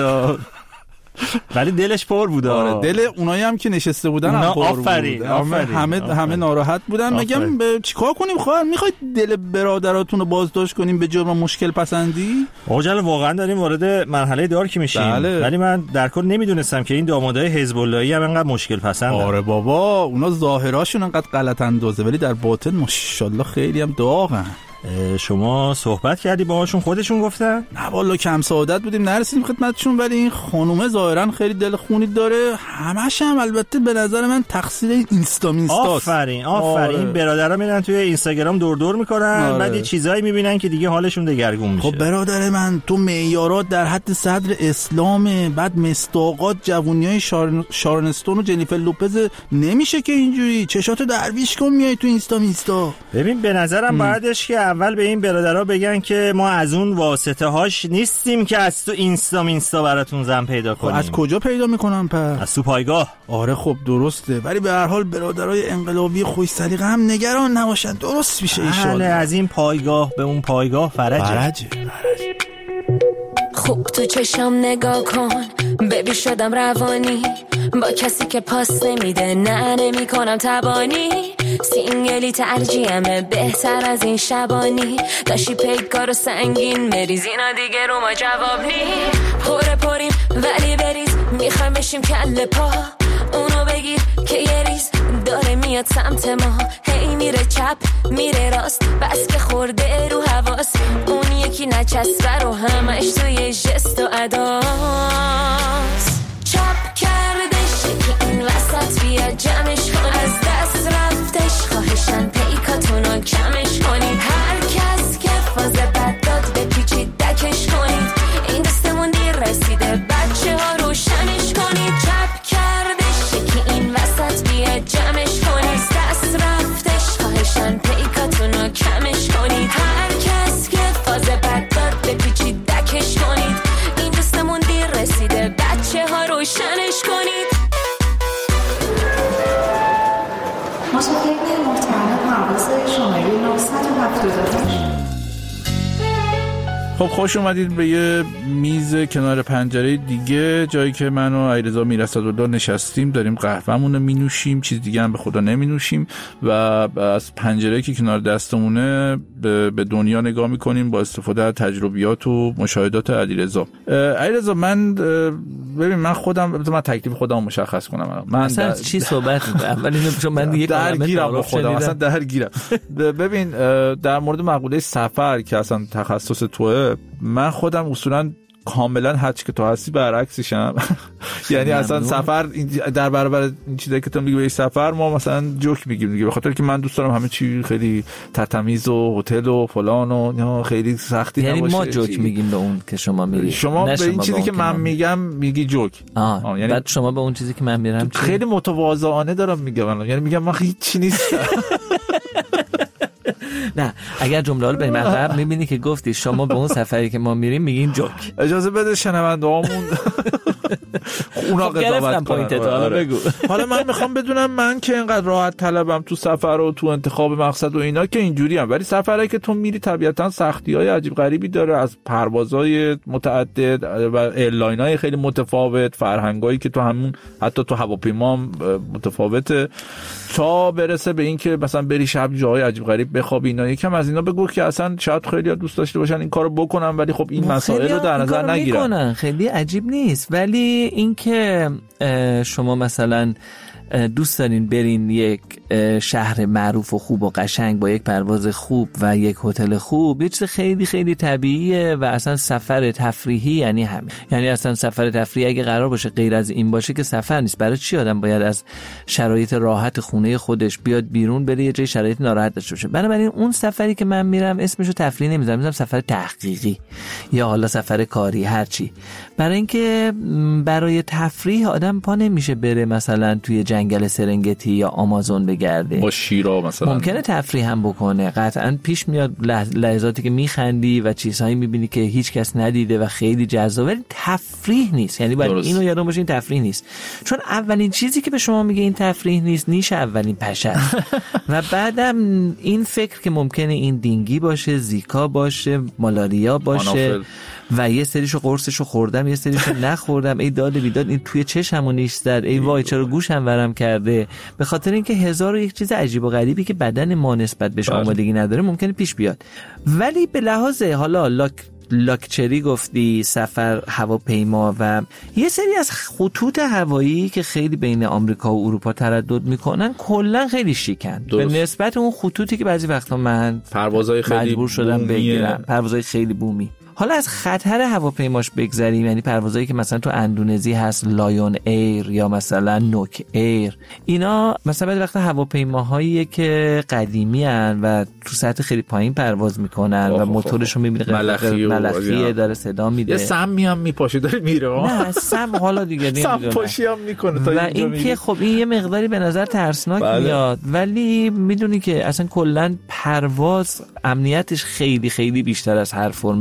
ولی دلش پر بود. آره دل اونایی هم که نشسته بودن هم پر بود. آفرین آفرین. همه آفرین. همه ناراحت بودن. میگم چیکار کنیم خواهر؟ میخواید دل برادراتون رو بازداشت کنیم به جرم مشکل پسندی؟ آقا جلال واقعا داریم وارد مرحله دار که میشیم. بله. ولی من در کل نمیدونستم که این دامادای حزب اللهی هم انقدر مشکل پسندن. آره بابا اونا ظاهراشون انقدر غلط اندازه ولی در باطن ماشاءالله خیلی هم داغن. شما صحبت کردی باهاشون خودشون گفتن؟ نه والا کم سعادت بودیم نرسیدیم خدمتشون، ولی این خانومه ظاهرا خیلی دل خونی داره. همش هم البته به نظر من تقصیر اینستا مینستاست. آفرین آفرین. آره. برادرها میرن توی اینستاگرام دور دور میکنن. آره. بعد یه چیزایی میبینن که دیگه حالشون دگرگون میشه. خب برادر من تو معیارات در حد صدر اسلامه، بعد مستاقات جوونیای شارن... شارنستون و جنیفر لوپز نمیشه که اینجوری چشاتو درویش کن میای تو اینستا مینستا. ببین به نظرم بعدش که اول به این برادرها بگن که ما از اون واسطه هاش نیستیم که از تو اینستا مینستا براتون زن پیدا کنیم. از کجا پیدا میکنن پر؟ از تو پایگاه. آره خب درسته، ولی به هر حال برادرای انقلابی خوش سلیقه هم نگران نباشن، درست میشه ان شاء الله. از این پایگاه به اون پایگاه فرجه. فرجه. خوب تو چشم نگاه کن ببی شدم روانی با کسی که پاس نمیده، نه نمی کنم تبانی، سینگلی ترجیحمه بهتر از این شبانی، داشتی پیکار و سنگین بریز اینا دیگه رو ما جواب نی، پره پریم ولی بریز میخوایم بشیم کله پا، اونو بگیر که یه ریز داره میاد سمت ما، هی میره چپ میره راست بس که خورده رو حواس، اون یکی نچسبه رو همش توی جست و اداست، چپ کردش که این وسط بیا جمعش کن، از دست رفتش خواهشن پیکاتونو کمش کنید، هر کس که فاز بد داد به پیچید دکش کنید، این دستمون دیر رسیده بچه ها روشنش کنید، چپ کردش که این وسط بیا جمعش کنید، از دست رفتش خواهشن پیکاتونو کمش کنید، هر کس که فاز بد داد به پیچید دکش کنید، این دستمون دیر رسیده بچه ها روشنش کنید. مسافرین محترم پرواز شماره نهصد و هفتاد و هشت. خب خوش اومدید به یه میز کنار پنجره دیگه، جایی که من و علیرضا میرصدالله نشستیم داریم قهوه‌مون رو مینوشیم، چیز دیگه هم به خدا نمینوشیم و از پنجره که کنار دستمونه به دنیا نگاه میکنیم با استفاده از تجربیات و مشاهدات علیرضا. علیرضا من ببین من خودم من تکلیف خودم مشخص کنم، من اصلا در... چی صحبت می‌کنم اول اینو بچم من دیگه درگیرم با خودم، اصلا درگیرم. ببین در مورد مقوله سفر که اصلا تخصص توئه، من خودم اصولا کاملا هرچی که تو هستی برعکسشم. یعنی اصلا سفر در برابر این چیزایی که تو میگی به سفر ما مثلا جوک میگیم دیگه، به خاطر که من دوست دارم همه چی خیلی تتمیز و هتل و فلان و خیلی سختی یعنی نباشه. ما جوک چی؟ میگیم به اون که شما میگی، شما به این چیزی که من میگم میگی جوک. آه. آه. یعنی بعد شما به اون چیزی که من میگم خیلی متواضعانه دارم میگم، یعنی میگم من هیچ نیستم. نه اگر جمله رو بریم عقب میبینی که گفتی شما به اون سفری که ما میریم میگین جوک. اجازه بده شنونده هامون اونا قضاوت کنن. حالا بگو. حالا من میخوام بدونم من که اینقدر راحت طلبم تو سفر و تو انتخاب مقصد و اینا که اینجوری هم، ولی سفرهایی که تو میری طبیعتا سختی‌های عجیب غریبی داره، از پروازهای متعدد و ایرلاین‌های خیلی متفاوت، فرهنگایی که تو همون حتی تو هواپیما هم متفاوته، تا برسه به این که مثلا بری شب جای عجیب غریب بخوابی. اینا یکم از اینا بگو که اصلا شاید خیلی‌ها دوست داشته باشن این کارو بکنن ولی خب این مسائل رو در نظر نگیرن. خیلی عجیب نیست، ولی این که شما مثلا دوست دارین برین یک شهر معروف و خوب و قشنگ با یک پرواز خوب و یک هتل خوب، یه چیز خیلی خیلی طبیعیه و اصلا سفر تفریحی یعنی همین. یعنی اصلا سفر تفریحی اگه قرار باشه غیر از این باشه که سفر نیست. برای چی آدم باید از شرایط راحت خونه خودش بیاد بیرون بره یه جای شرایط ناراحت داشته باشه؟ بنابراین اون سفری که من میرم اسمشو تفریحی نمیذارم، میذارم سفر تحقیقی یا حالا سفر کاری هر چی. برای اینکه برای تفریح آدم پا نمیشه بره مثلا توی جنگل سرنگتی یا آمازون بگرده با شیرا مثلا. ممکنه تفریح هم بکنه، قطعا پیش میاد لحظاتی که میخندی و چیزهایی میبینی که هیچ کس ندیده و خیلی جذاب، ولی تفریح نیست. یعنی باید اینو یادم باشه این تفریح نیست، چون اولین چیزی که به شما میگه این تفریح نیست نیش اولین پشه و بعدم این فکر که ممکنه این دینگی باشه، زیکا باشه، مالاریا باشه آنافل. و یه سریشو قرصشو خوردم یه سریشو نخوردم، ای داد بیداد این توی چشمو نیش زد، ای وای چرا گوشم ورم کرده، به خاطر اینکه هزار و یک چیز عجیب و غریبی که بدن ما نسبت بهش آمادگی نداره ممکنه پیش بیاد. ولی به لحاظ حالا لاک لاکچری گفتی، سفر هواپیما و یه سری از خطوط هوایی که خیلی بین آمریکا و اروپا تردد میکنن کلا خیلی شیکن به نسبت اون خطوطی که بعضی وقتا من پروازهای خیلی مجبور شدم بگیرم، پروازهای خیلی بومی. حالا از خطر هواپیماش بگذریم، یعنی پروازایی که مثلا تو اندونزی هست لایون ایر یا مثلا نوک ایر، اینا مثلا بعد وقتا هواپیماهایی که قدیمی ان و تو سطح خیلی پایین پرواز میکنن و موتورشو میبینی ملخی ملخیه داره صدا میده، یه سمی هم میپاشه داره میره. نه سم حالا دیگه سم پاشی هم میکنه تا و این که خب این یه مقداری به نظر ترسناک بله. میاد، ولی میدونی که اصلا کلا پرواز امنیتش خیلی خیلی بیشتر از هر فرم دیگه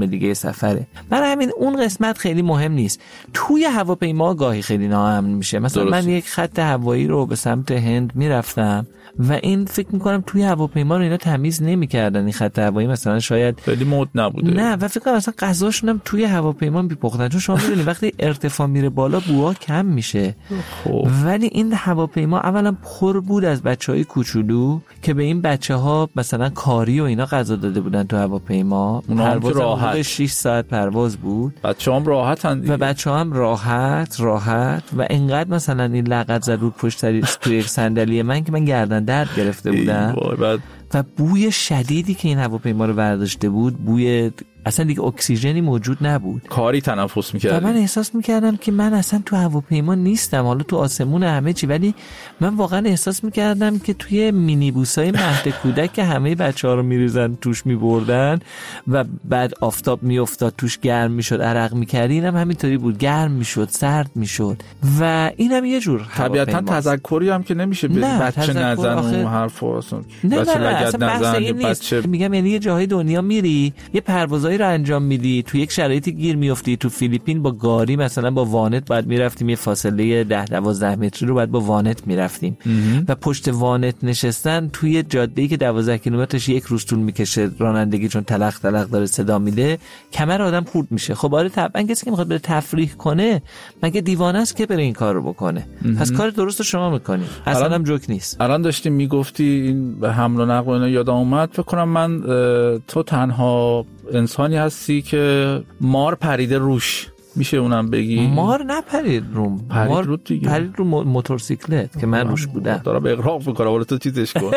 سفره. برای همین اون قسمت خیلی مهم نیست. توی هواپیما گاهی خیلی ناامن میشه. مثلا درست. من یک خط هوایی رو به سمت هند میرفتم و این فکر میکنم توی هواپیما رو اینا تمیز نمیکردن، این خط هوایی مثلا شاید خیلی مود نبوده. نه و فکر کنم مثلا غذاشون هم توی هواپیما میپختن، چون شما میدونید وقتی ارتفاع میره بالا بوها کم میشه. خوب. ولی این هواپیما اولا پر بود از بچهای کوچولو که به این بچه‌ها مثلا کاری و اینا غذا داده بودن تو هواپیما. پرواز راحت شش ساعت پرواز بود. بچه‌ها هم راحتن دیگه. و بچه‌ها هم راحت راحت و اینقدر مثلا این لغت زد رو پشت سری توی صندلی من که من گردن درد گرفته بودم. و بوی شدیدی که این هواپیما رو برداشته بود، بوی اصلا دیگه اکسیژنی موجود نبود، کاری تنفس می‌کردم و من احساس می‌کردم که من اصلا تو هواپیما نیستم، حالا تو آسمون همه چی، ولی من واقعا احساس می‌کردم که توی مینیبوسای مهد کودک که همه بچه‌ها رو می‌ریزن توش می‌بردن و بعد آفتاب می‌افتاد توش گرم می‌شد، عرق می‌کردی، اینم همینطوری بود، گرم می‌شد، سرد می‌شد و اینم یه جور طبیعتاً تذکری هم که نمیشه به بچه نزن اون حرفا اصلا. بچه لگد نزن بچه میگم، یعنی یه جاهای دنیا میری یه پروازای رو انجام میدی، تو یک شرایطی گیر میافتی. تو فیلیپین با گاری مثلا با وانت بعد میرفتیم یه فاصله ده دوازده متری رو بعد با وانت میرفتیم و پشت وانت نشستن توی جاده‌ای که دوازده کیلومترش یک روز طول میکشه رانندگی، چون تلق تلق داره صدا میده، کمر آدم خورد میشه. خب آره طبعا کسی که میخواد بره تفریح کنه مگه دیوانه است که بره این کار رو بکنه؟ پس کار درست رو شما میکنید، اصلا هم جوک نیست. الان داشتیم میگفتی این به حمل و نقل اینا یادم اومد، فکر کنم من تو تنها انسانی هستی که مار پریده روش، میشه اونم بگی؟ مار نپرید روم، پرید مار رو دیگه، پرید رو موتورسیکلت که من روش بودم. دارم اغراق میکنم، ولی تو چیزش کن.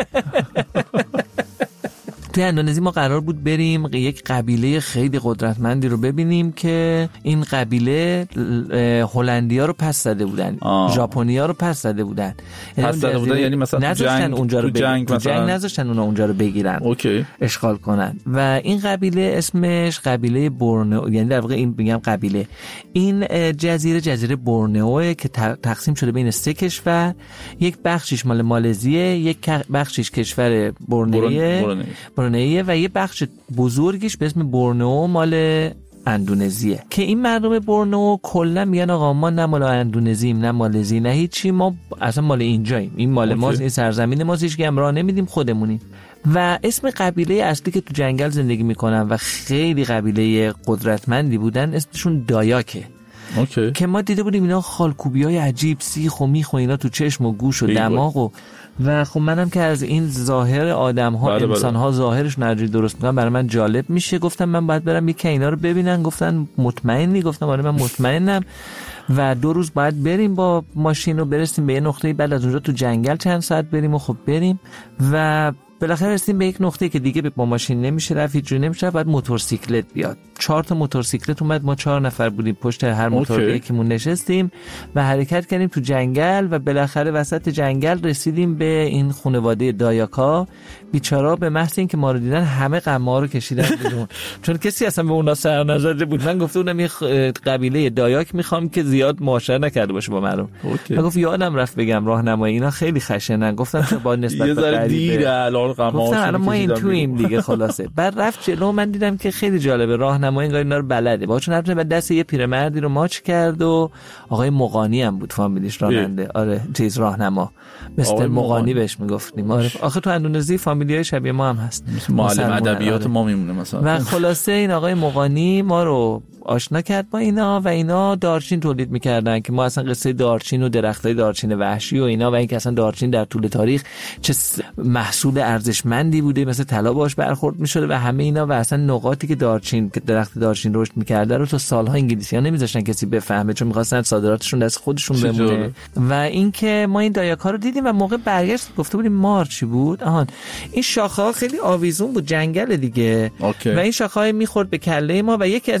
توی اندونزی ما قرار بود بریم یک قبیله خیلی قدرتمندی رو ببینیم که این قبیله هلندیا رو پس زده بودن، ژاپنیا رو پس زده بودن. پس زده بودن یعنی مثلا نذاشتن اونجا رو جنگ تو جنگ نذاشتن اونا اونجا رو بگیرن، اوکی. اشغال کنن. و این قبیله اسمش قبیله بورنئو، یعنی در واقع این میگم قبیله، این جزیره جزیره بورنئو که تقسیم شده بین سه کشور، یک بخشش مال مالزیه، یک بخشش کشور بورنئو برونئیه و یه بخش بزرگیش به اسم بورنئو مال اندونزیه. که این مردم بورنئو کلا میگن آقا ما نه مال اندونزیم نه مالزی نه هیچی، ما اصلا مال اینجاییم، این مال ماست، این سرزمین ماست، هیچ کی هم راه نمیدیم، خودمونیم. و اسم قبیله اصلی که تو جنگل زندگی میکنن و خیلی قبیله قدرتمندی بودن اسمشون دایاکه. اوکی. که ما دیده بودیم اینا خالکوبیای عجیب، سیخ و میخ و اینا تو چشم و گوش و دماغ و و خب منم که از این ظاهر آدم ها بله انسان ها ظاهرشون عجیب درست میکنن برای من جالب میشه. گفتم من باید برم یکی اینا رو ببینن. گفتن مطمئنی؟ گفتم آره من مطمئنم و دو روز باید بریم با ماشین رو برسیم به یه نقطه، بعد از اونجا تو جنگل چند ساعت بریم و خب بریم و بالاخره رسیدیم به یک نقطه که دیگه با ماشین نمیشه رفت، هیچ جوری نمیشه، بعد موتورسیکلت بیاد. چهار تا موتورسیکلت اومد، ما چهار نفر بودیم پشت هر موتور یکیمون نشستیم و حرکت کردیم تو جنگل و بالاخره وسط جنگل رسیدیم به این خانواده دایاکا. بیچارا به محض اینکه ما رو دیدن همه غم‌ها رو کشیدن بیرون، چون کسی اصلا به اونا سر نزده بود. من گفته بودم یه قبیله دایاک میخوام که زیاد معاشره نکرده باشه با مردم. من گفت یادم رفت بگم راهنمایی اینا خیلی خشنن. گفتم که با نسبت به غریبه گفتم الان ما این تویم دیگه خلاصه. بعد رفت جلو، من دیدم که خیلی جالبه راهنمایی انگار اینا رو بلده. با چون رفت دست یه پیرمردی رو ماچ کرد و آقای مقانی هم بود فامیلیش راننده، آره چیز راهنما، مستر مقانی بهش میگفتیم. آره آخه تو اندونزی فامیلیای شبیه ما هم هست، معلم ادبیات ما میمونه مثلا. و خلاصه این آقای مقانی ما رو آشنا کرد با اینا و اینا دارچین تولید میکردن که ما اصلا قصه دارچین و درختای دارچین وحشی و اینا و اینکه اصلا دارچین در طول تاریخ چه محصول ارزشمندی بوده، مثل طلا باش برخورد میشده و همه اینا و اصلا نقاطی که دارچین که درخت دارچین رشد میکرده رو تا سالها انگلیسی‌ها نمیذاشتن کسی بفهمه، چون می‌خواستن صادراتشون دست خودشون بمونه. و اینکه ما این دایاکا رو دیدیم و موقع برگشت گفته بودیم مار چی بود؟ آهان این شاخه‌ها خیلی آویزون بود، جنگل دیگه. اوکی. و این شاخه‌ها میخورد به کله ما و یکی از این شاخه‌ها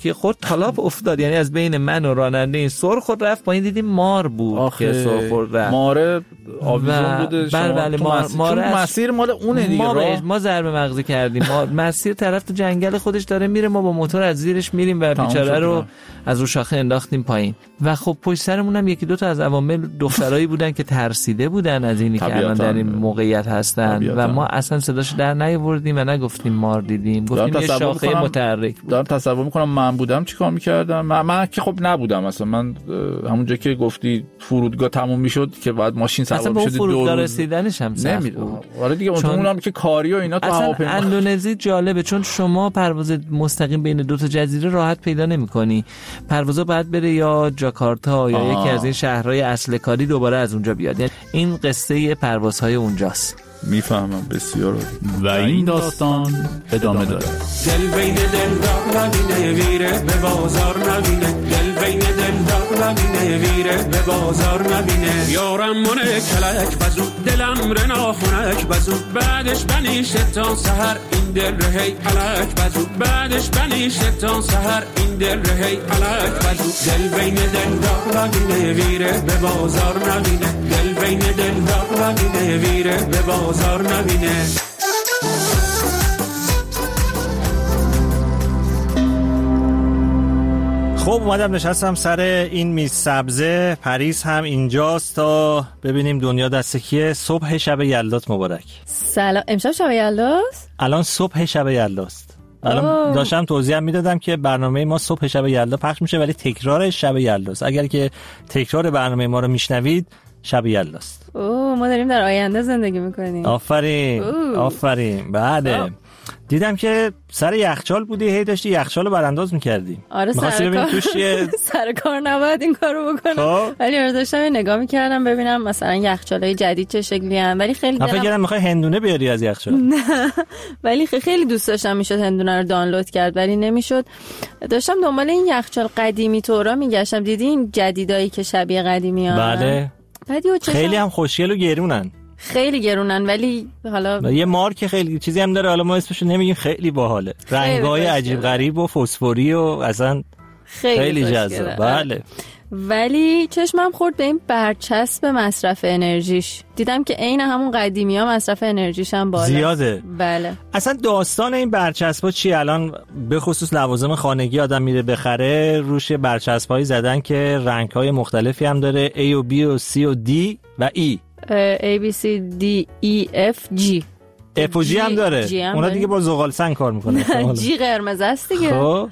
خوراکی خورد تالاپ افتاد، یعنی از بین من و راننده این سر خود رفت پایین، دیدیم مار بود که سر خورد رفت. ماره آویزون بوده. بله بله مار مار مسیر مال اونه دیگه. ما راه ما ضربه مغزی کردیم. ما مسیر طرف تو جنگل خودش داره میره، ما با موتور از زیرش میریم و بیچاره رو از رو شاخه انداختیم پایین. و خب پشت سرمون هم یکی دو تا از عوامل دخترایی بودن که ترسیده بودن از اینی که الان در این موقعیت هستن طبیعتا. و ما اصلا صداش در نیاوردیم و نگفتیم مار دیدیم، گفتیم یه شاخه متحرک بود. دارم تصور میکنم من بودم چیکار میکردم. من, من که خب نبودم اصلا. من همونجا که گفتی فرودگاه تموم میشد که بعد ماشین سوار میشد دور فرودگاه رسیدنش هم سخت بود. آره دیگه اونم که کاری و اینا تو هواپیما. اندونزی جالبه چون شما پرواز مستقیم بین دو تا جزیره راحت پیدا نمی‌کنی. پروازا باید بره یا جاکارتا یا آه. یکی از این شهرهای اصل کاری دوباره از اونجا بیاد. یعنی این قصه پروازهای اونجاست. میفهمم بسیار. و این داستان ادامه داره. دل بین دل را نبینه ویره به بازار نبینه، دل بین دل را نبینه ویره به بازار نبینه. یارم مونه کلک بزو دلم رنا خونک بزو، بعدش بنیشه تا سحر این دل رهی علک بزو، بعدش بنیشه تا سحر این دل رهی علک بزو. دل بین دل را نبینه ویره به بازار نبینه، دل بین دل را نبینه ویره به بازار نبینه. خب اومدم نشستم سر این میز سبزه. پریس هم اینجاست تا ببینیم دنیا دست کیه. صبح شب یلدات مبارک. سلام. امشب شب یلداست؟ الان صبح شب یلداست. الان داشتم توضیح میدادم که برنامه ما صبح شب یلدا پخش میشه ولی تکرار شب یلداست. اگر که تکرار برنامه ما رو میشنوید شب یلداست. اوه ما داریم در آینده زندگی میکنیم. آفرین آفرین. بله دیدم که سر یخچال بودی، هی داشتی یخچالو برانداز میکردی. آره سر کار یه... سر کار نباید این کارو بکنم ولی آره داشتم نگاه میکردم ببینم مثلا یخچالای جدید چه شکلی ان، ولی خیلی دلم... فکر کردم میخوای هندونه بیاری از یخچال. نه ولی خیلی دوست داشتم میشد هندونه رو دانلود کرد ولی نمیشد. داشتم دنبال این یخچال قدیمی طورا میگشتم. دیدی این جدیدایی که شبیه قدیمی ها؟ بله خیلی هم خوشگل و گرونن. خیلی گرونن ولی حالا یه مارک خیلی چیزی هم داره، حالا ما اسمشو نمیگیم، خیلی باحاله. رنگای عجیب غریب و فسفوری و اصلا خیلی, خیلی جذاب. بله ولی چشمم خورد به این برچسب مصرف انرژیش. دیدم که عین همون قدیمی ها مصرف انرژیش هم بالا زیاده. بله اصلا داستان این برچسبا چی؟ الان به خصوص لوازم خانگی آدم میره بخره روش برچسبایی زدن که رنگ‌های مختلفی هم داره، A و B و C و D و E. A B C D E F G. F و G هم داره. اونا دیگه با زغال سنگ کار میکنه. G قرمز است دیگه. خب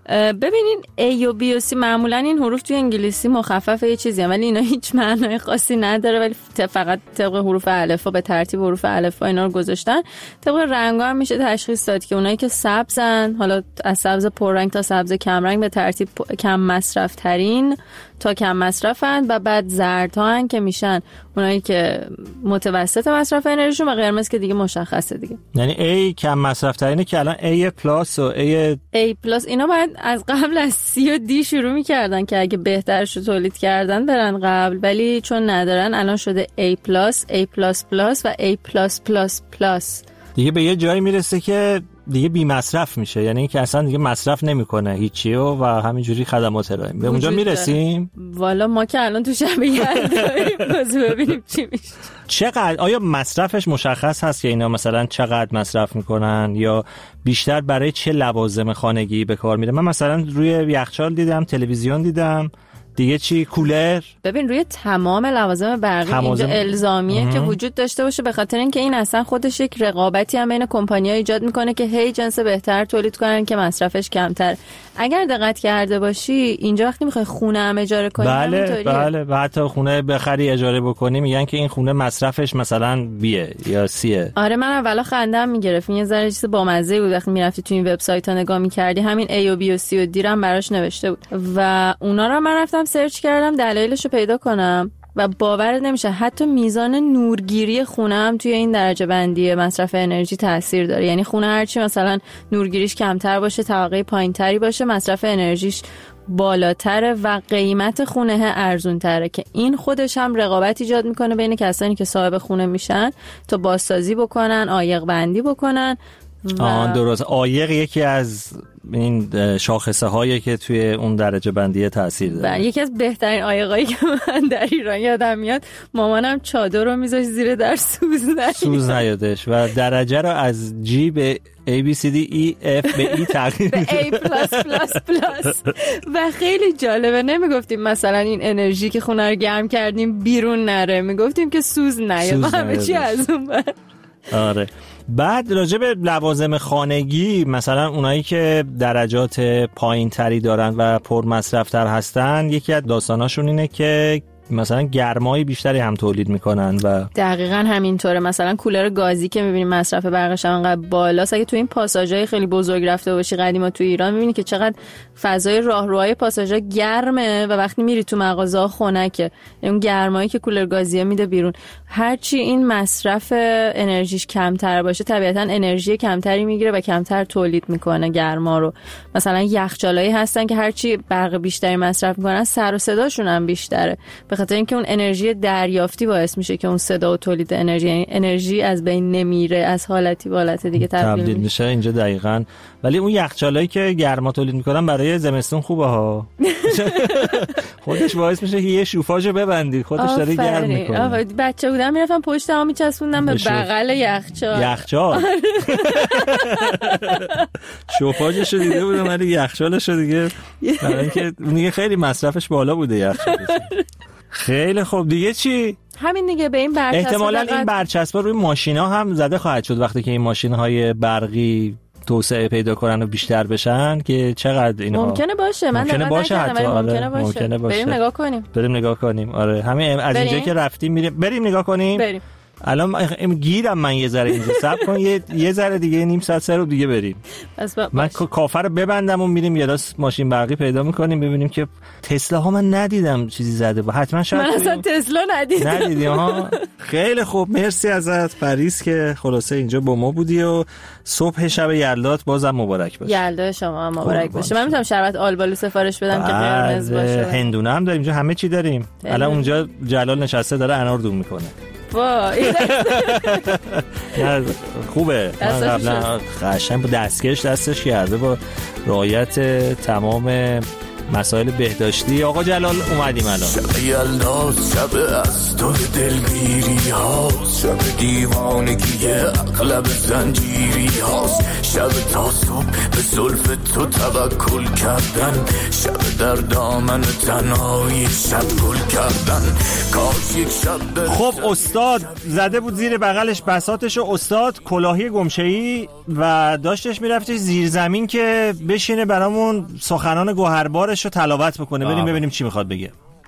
ببینین A و B و C معمولا این حروف توی انگلیسی مخفف یه چیزی هم ولی اینا هیچ معنای خاصی نداره ولی فقط طبق حروف الفبا به ترتیب حروف الفبا اینا رو گذاشتن. طبق رنگا هم میشه تشخیص داد که اونایی که سبزن، حالا از سبز پررنگ تا سبز کم رنگ به ترتیب کم مصرف ترین تا کم مصرفن و بعد زرد ها هن که میشن اونایی که متوسط مصرف انرژیشون و قرمز که دیگه مشخصه دیگه. یعنی A کم مصرف ترینه که الان A پلاس و A A پلاس اینا باید از قبل از C و D شروع میکردن که اگه بهترش رو تولید کردن برن قبل، ولی چون ندارن الان شده A پلاس، A پلاس پلاس و A پلاس پلاس پلاس. دیگه به یه جایی میرسه که دیگه بی مصرف میشه، یعنی اینکه اصلا دیگه مصرف نمیکنه هیچی و, و همینجوری خدمات ارائه به اونجا میرسیم. والا ما که الان تو شب یلداییم باز ببینیم چی میشه. چقدر آیا مصرفش مشخص هست که اینا مثلا چقدر مصرف میکنن یا بیشتر برای چه لوازم خانگی به کار میره؟ من مثلا روی یخچال دیدم، تلویزیون دیدم، دیگه چی؟ کولر. ببین روی تمام لوازم برقی اینجا الزامیه که وجود داشته باشه به خاطر اینکه این اصلا خودش یک رقابتی هم بین کمپانی‌ها ایجاد میکنه که هی جنس بهتر تولید کنن که مصرفش کمتر. اگر دقت کرده باشی اینجا وقتی میخوای خونه هم اجاره کنی بله همینطوریه. بله و حتی خونه بخری اجاره بکنی میگن که این خونه مصرفش مثلا بیه یا سیه. آره من اولا خندم میگرفت، یه ذره چیز بامزه بود وقتی میرفتی تو این وبسایت‌ها نگاه میکردی همین A و B و C و D هم براش نوشته بود و اونا رو من رفتم سرچ کردم دلایلش رو پیدا کنم و باورت نمیشه حتی میزان نورگیری خونه هم توی این درجه بندی مصرف انرژی تاثیر داره. یعنی خونه هرچی مثلا نورگیریش کمتر باشه، طبقه پایینتری باشه، مصرف انرژیش بالاتره و قیمت خونه ارزون تره که این خودش هم رقابت ایجاد میکنه بین کسانی که صاحب خونه میشن تا بازسازی بکنن، عایق بندی بکنن آه درست. عایق یکی از این شاخصه هایی که توی اون درجه بندی تاثیر داره. یکی از بهترین عایقایی که من در ایران یادم میاد، مامانم چادر رو میذاشت زیر در سوز نیاد سوز نیادش و درجه رو از G به A B C D E F به E تغییر به A پلاس پلاس پلاس. و خیلی جالبه، نمیگفتیم مثلا این انرژی که خونه رو گرم کردیم بیرون نره، میگفتیم که سوز نیاد. همه چی از اون بر. آره. بعد راجع به لوازم خانگی، مثلا اونایی که درجات پایین تری دارن و پر مصرف تر هستن، یکی از داستاناشون اینه که مثلا گرمای بیشتری هم تولید میکنن و دقیقاً همینطوره. مثلا کولر گازی که میبینیم مصرف برقش انقدر بالاست، اگه تو این پاساژهای خیلی بزرگ رفته باشی قدیما تو ایران، میبینی که چقدر فضای راهروهای پاساژها گرمه و وقتی میری تو مغازه خنکه. اون گرمایی که کولر گازی میده بیرون، هرچی این مصرف انرژیش کمتر باشه طبیعتاً انرژی کمتری میگیره و کمتر تولید میکنه گرما رو. مثلا یخچالایی هستن که هرچی برق بیشتری مصرف میکنن سر و صداشون هم بیشتره، به خاطر اینکه اون انرژی دریافتی باعث میشه که اون صدا و تولید انرژی، یعنی انرژی از بین نمیره، از حالتی به حالت دیگه تبدیل میشه. میشه اینجا دقیقاً. ولی اون یخچالایی که گرما تولید میکنن برای زمستون خوبه ها. خودش باعث میشه که یه شوفاژو ببندی، خودش داره گرم میکنه. بچه بودم میرفتم پشت ها میچسبوندم به بغل یخچال. یخچال شوفاژشو دیده بودم ولی یخچالشو دیگه، برای اینکه دیگه خیلی مصرفش بالا بوده یخچالش. خیلی خوب. دیگه چی؟ همین دیگه. به این برچسب احتمالاً این برچسبا روی ماشینا هم زده خواهد شد وقتی که این ماشین‌های برقی توسعه پیدا کنن و بیشتر بشن، که چقدر اینها ممکنه باشه. من ممکنه باشه حتی. آره. ممکنه باشه. ممکنه باشه. بریم نگاه کنیم. بریم نگاه کنیم. آره همین از اینجا که رفتیم میریم بریم نگاه کنیم. بریم. الان گیرم من یه ذره اینجا صبر کن، یه یه ذره دیگه نیم ساعت سر رو دیگه بریم. من کافه رو ببندم و میریم یه راست ماشین برقی پیدا میکنیم ببینیم که تسلا ها من ندیدم چیزی زده با حتما شاید من اصلا تسلا ندیدم. ندیدی ها؟ خیلی خوب. مرسی ازت پریس که خلاصه اینجا با ما بودی و صبح شب یلدات بازم مبارک باشه. یلدا شما هم مبارک باشه. من میتونم شربت آلبالو سفارش بدم که قرمز باشه. هندونه هم داریم اینجا، همه چی داریم. الان اونجا جلال نشسته داره انار دوم میکنه. وای خوبه. من قبلا قشنگ با دستکش دستش کرده با رعایت تمام مسائل بهداشتی. آقا جلال اومدیم الان. شب یلداز، شب از تو دلگیری هاست، شب دیوانگی اغلب زنجیری هاست، شب تا صبح به زلف تو توکل کردن، شب در دامن تنهایی شب گل کردن. کاش یک شب. خب استاد زده بود زیر بغلش بساطش و استاد کلاهی گمشه‌ای و داشتش میرفتش زیر زمین که بشینه برامون سخنان گوهربارش رو تلاوت بکنه. بریم ببینیم چی میخواد بگه.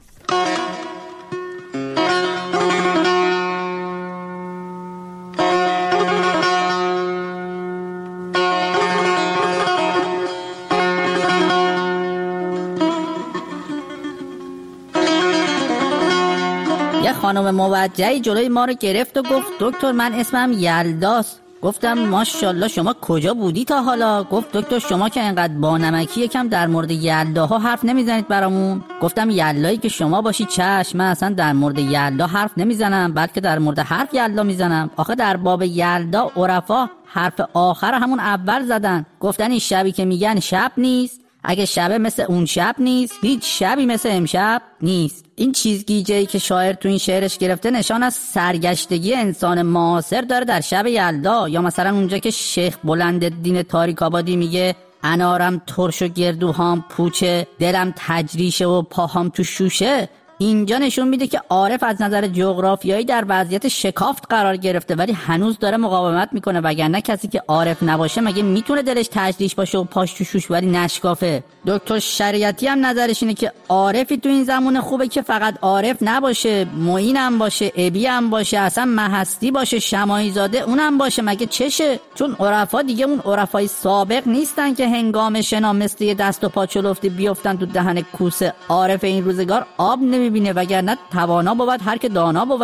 یه خانم موجهی جلوی ما رو گرفت و گفت دکتر من اسمم یلداست. گفتم ماشاءالله شما کجا بودی تا حالا؟ گفت دکتر شما که اینقدر با نمکی یکم در مورد یلداها حرف نمیزنید برامون. گفتم یلدایی که شما باشی چشم، من اصلا در مورد یلدا حرف نمیزنم بلکه در مورد حرف یلدا میزنم. آخه در باب یلدا عرفا حرف آخر همون اول زدن، گفتن این شبی که میگن شب نیست، اگه شبه مثل اون شب نیست، هیچ شبی مثل امشب نیست. این چیزگیجه‌ای که شاعر تو این شعرش گرفته نشان از سرگشتگی انسان معاصر داره در شب یلدا. یا مثلا اونجا که شیخ بلندالدین تاریک‌آبادی میگه انارم ترش و گردوهام پوچه، دلم تجریشه و پاهام تو شوشه، اینجا نشون میده که عارف از نظر جغرافیایی در وضعیت شکافت قرار گرفته ولی هنوز داره مقاومت میکنه، وگرنه کسی که عارف نباشه مگه میتونه دلش تجریش باشه و پاش تو شوش ولی نشکافه. دکتر شریعتی هم نظرش اینه که عارفی تو این زمونه خوبه که فقط عارف نباشه، معین هم باشه، ابی هم باشه، اصلا محستی باشه، شماعی زاده اونم باشه، مگه چشه؟ چون عرفا دیگه اون عرفای سابق نیستن که هنگام شنا مثل یه دست و پا چلفتی بیفتن تو دهن کوسه. عارف این روزگار آب نمیبینه، وگرنه توانا بود هر که دانا بود.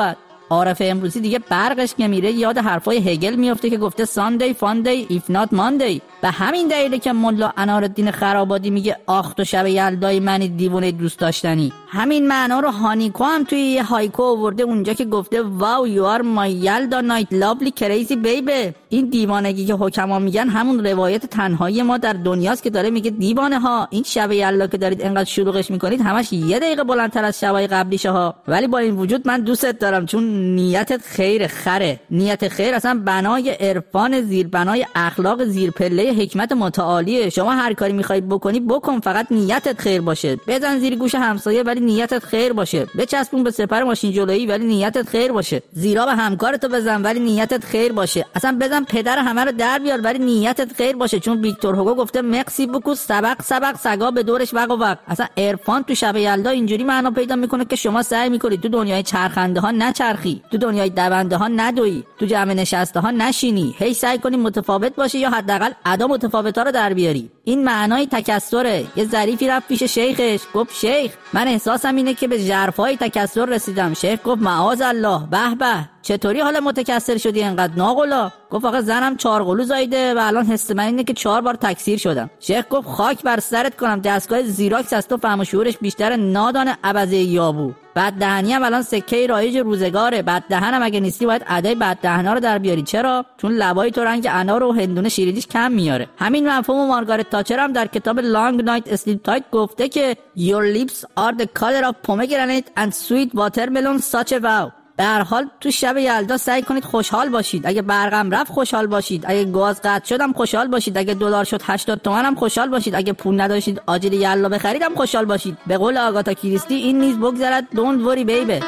عارف امروزی دیگه برقش که میره یاد حرفای هگل میفته که گفته ساندی فاندی ایف نات ماندی. به همین دلیله که ملا انارالدین خرابادی میگه آخ تو شب یلدای منی دیوونه دوست داشتنی. همین معنا رو هانیکو هم توی یه هایکو آورده اونجا که گفته واو یو آر مای یلدا نایت لابلی کریزی بیبی. این دیوانگی که حکما میگن همون روایت تنهایی ما در دنیاست که داره میگه دیوانه ها این شب یلدا که دارید انقدر شلوغش میکنید همش یه دقیقه بلندتر از شبای قبلیشه ها. ولی با این وجود من دوستت دارم چون نیتت خیر خره. نیت خیر اصلا بنای عرفان زیر بنای اخلاق زیر پله حکمت متعالیه. شما هر کاری میخوای بکنی بکن فقط نیتت خیر باشه. بزن زیر گوش همسایه ولی نیتت خیر باشه. بچسبون به سپر ماشین جلویی ولی نیتت خیر باشه. زیرا به همکارتو بزن ولی نیتت خیر باشه. اصلا بزن پدر همه رو در بیار ولی نیتت خیر باشه. چون ویکتور هوگو گفته مکسی بوکو سبق سبق سگا به دورش وق و وق. اصلا عرفان تو شب یلدا اینجوری معنا پیدا میکنه که شما سعی میکنید تو دنیای چرخنده ها نچرخی، تو دنیای دونده ها ندوی، تو جمع نشسته ها نشینی، هی سعی کنی متفاوت باشی یا حداقل ادا متفاوت ها رو در بیاری. این معنای تکثره. یه ظریفی رفت پیش شیخش گفت شیخ من احساسم اینه که به ژرفای تکثر رسیدم. شیخ گفت معاذ الله به به چطوری حالا متکثر شدی انقدر ناقلا؟ گفت آقا زنم چهار قلو زایده و الان حس من اینه که چهار بار تکثیر شدم. شیخ گفت خاک بر سرت کنم دستگاه زیراکس از تو فهم و شعورش بیشتر نادان عبزه یابو. بعد دهنی هم الان سکه رایج روزگاره. بعد دهنم اگه نیستی باید ادای بعد دهنا رو در بیاری. چرا؟ چون لبای تو رنگ انار و هندونه شیرینیش کم میاره. همین مفهوم مارگارت تاچر هم در کتاب لانگ نایت اسلیپ تایت گفته که your lips are the color of pomegranate and sweet watermelon such a wow. به هر حال تو شب یلدا سعی کنید خوشحال باشید. اگه برقم رفت خوشحال باشید، اگه گاز قطع شدم خوشحال باشید، اگه دلار شد هشتاد تومن هم خوشحال باشید، اگه پول نداشتید آجیل یلا بخرید هم خوشحال باشید. به قول آگاتا کریستی این نیز بگذرد don't worry baby.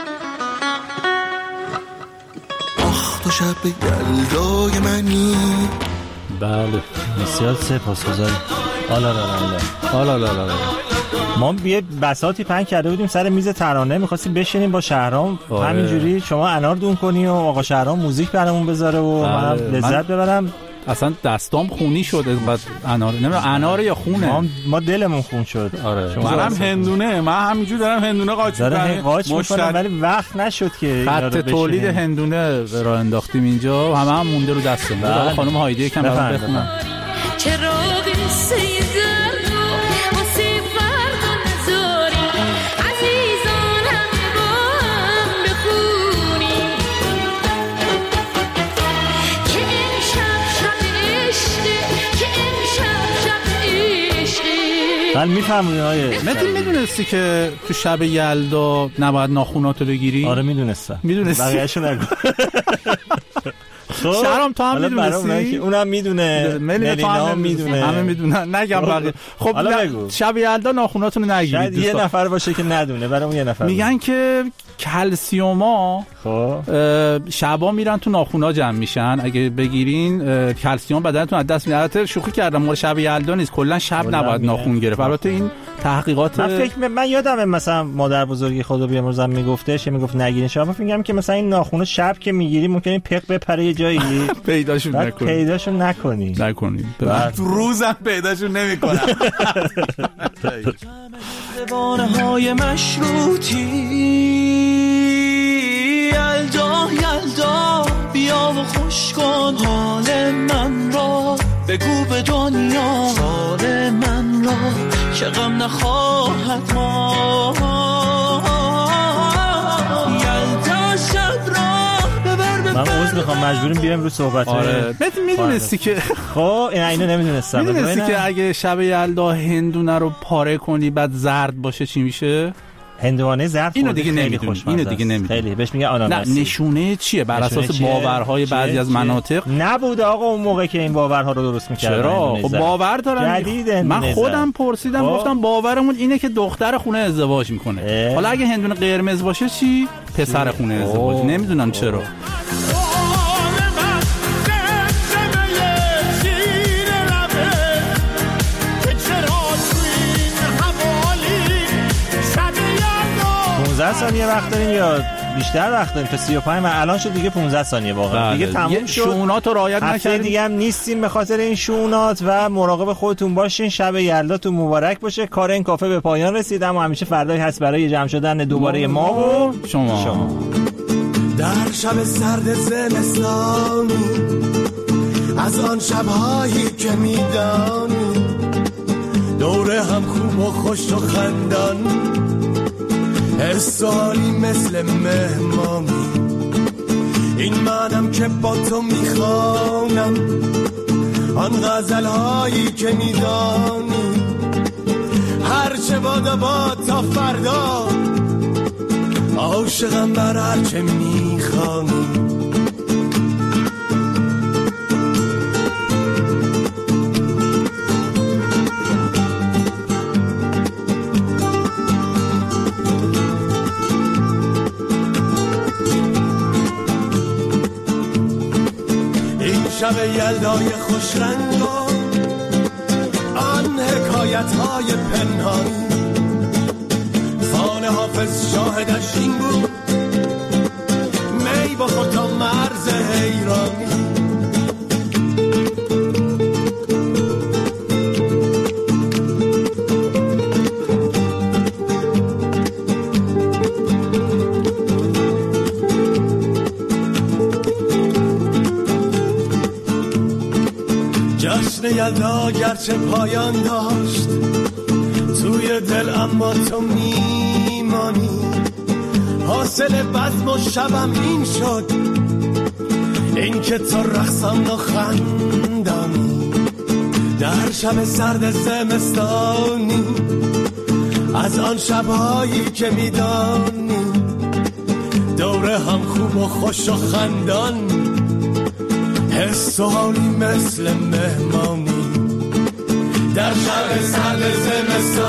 آخ تو شب یلدای منی. بله بسیار سپاسگزارم. آلا لا لا آلا لا لا. ما یه بساطی پنگ کرده بودیم سر میز ترانه، می‌خواستیم بشینیم با شهرام همینجوری شما انار دون کنی و آقا شهرام موزیک برامون بذاره و من لذت ببرم. اصلا دستام خونی شد اینقدر انار. نمیدونم انار یا خونه. ما, ما دلمون خون شد. آره. منم هندونه، من همینجوری دارم هندونه قاچ می‌کنم. قاچ می‌کنم ولی وقت نشد که خط تولید هندونه راه انداختیم اینجا، همه هم مونده رو دستمون. آقا خانم هایده یکم برام بخونن. چراغ سیگار واسه فردا نذاری عزیزان همه با هم بخونی که امشب شب عشقه که امشب شب عشقه. من میفهمونی آیه متین میدونستی که تو شب یلدا نباید ناخوناتو بگیری؟ آره میدونستم. میدونستی؟ بقیه‌شو نگو. شهرام تو هم میدونستی؟ اونم میدونه، ملینا میدونه، همه میدونن. نگم بقیه. خب شب یلدا ناخوناتونو نگیرید. شاید یه نفر باشه که ندونه، برای اون یه نفر میگن که کلسیوما خب شبا میرن تو ناخونا جمع میشن، اگه بگیرین کلسیوم بدنتون از دست میره. البته شوخی کردم، مال شب یلدا نیست، کلا شب نباید ناخون گرفت. البته این تحقیقات من فکر من یادمه مثلا مادر بزرگی خدا بیامرزم میگفتش، میگفت نگیرین شب. فکر میگم که مثلا این ناخونا شب که میگیری ممکنه پق بپره یه جایی پیداشون نکنی. پیداشون نکنی. نکنی. روزم پیداشون نمیکنم. زبانهای مشروطی یلدا یلدا بیا و خوش کن حال من را، بگو به دنیا حال من را که غم نخواهد ما. یلدا شب را ببر. من عذر میخوام مجبوریم بیایم رو صحبت. آره میدونستی که خب این اینو نمیدونستم. میدونستی که اگه شب یلدا هندونه رو پاره کنی بعد زرد باشه چی میشه؟ هندوانه زرد اینو دیگه نمیدونی. اینو دیگه نمیدونی. خیلی بهش میگه آناناسی. نه نشونه چیه؟ بر اساس باورهای بعضی از مناطق نبود آقا اون موقع که این باورها رو درست می‌کردن. چرا؟ خب باور دارن. من خودم پرسیدم گفتم باورمون اینه که دختر خونه ازدواج میکنه. حالا اگه هندونه قرمز باشه چی؟ پسر خونه ازدواج. نمیدونم چرا. پانزده ثانیه وقت داریم یا بیشتر وقت داریم تا سی و پنج؟ من الان شد دیگه پانزده ثانیه واقعا. بله. دیگه تموم شد. شؤونات رو رعایت نکردیم. هفته دیگه هم نیستیم به خاطر این شؤونات و مراقب خودتون باشین. شب یلداتون مبارک باشه. کار این کافه به پایان رسید، اما همیشه فردایی هست برای جمع شدن دوباره ما و شما, شما. در شب سرد زمستانی، از آن شبهایی که میدانی دوره هم خوب و خوش و خندان، حس و حالی مثل مهمانی. این منم که با تو میخوانم آن غزلهایی که میدانی، هرچه بادا باد تا فردا، عاشقم بر هرچه میخوانی. این شب یلدای خوش رنگ و آن حکایت های پنهانی، فان حافظ شاهدش این بود، می بخور تا مرز حیرانی. جشن یلدا گرچه پایان داشت توی دل، اما تو میمانی. حاصل بزم و شبم این شد، این که تو رقصان و خندانی. در شب سرد زمستانی، از آن شبهایی که میدانی دوره هم خوب و خوش و خندان، حس و حالی مثل مهمانی. در شب سرد زمستانی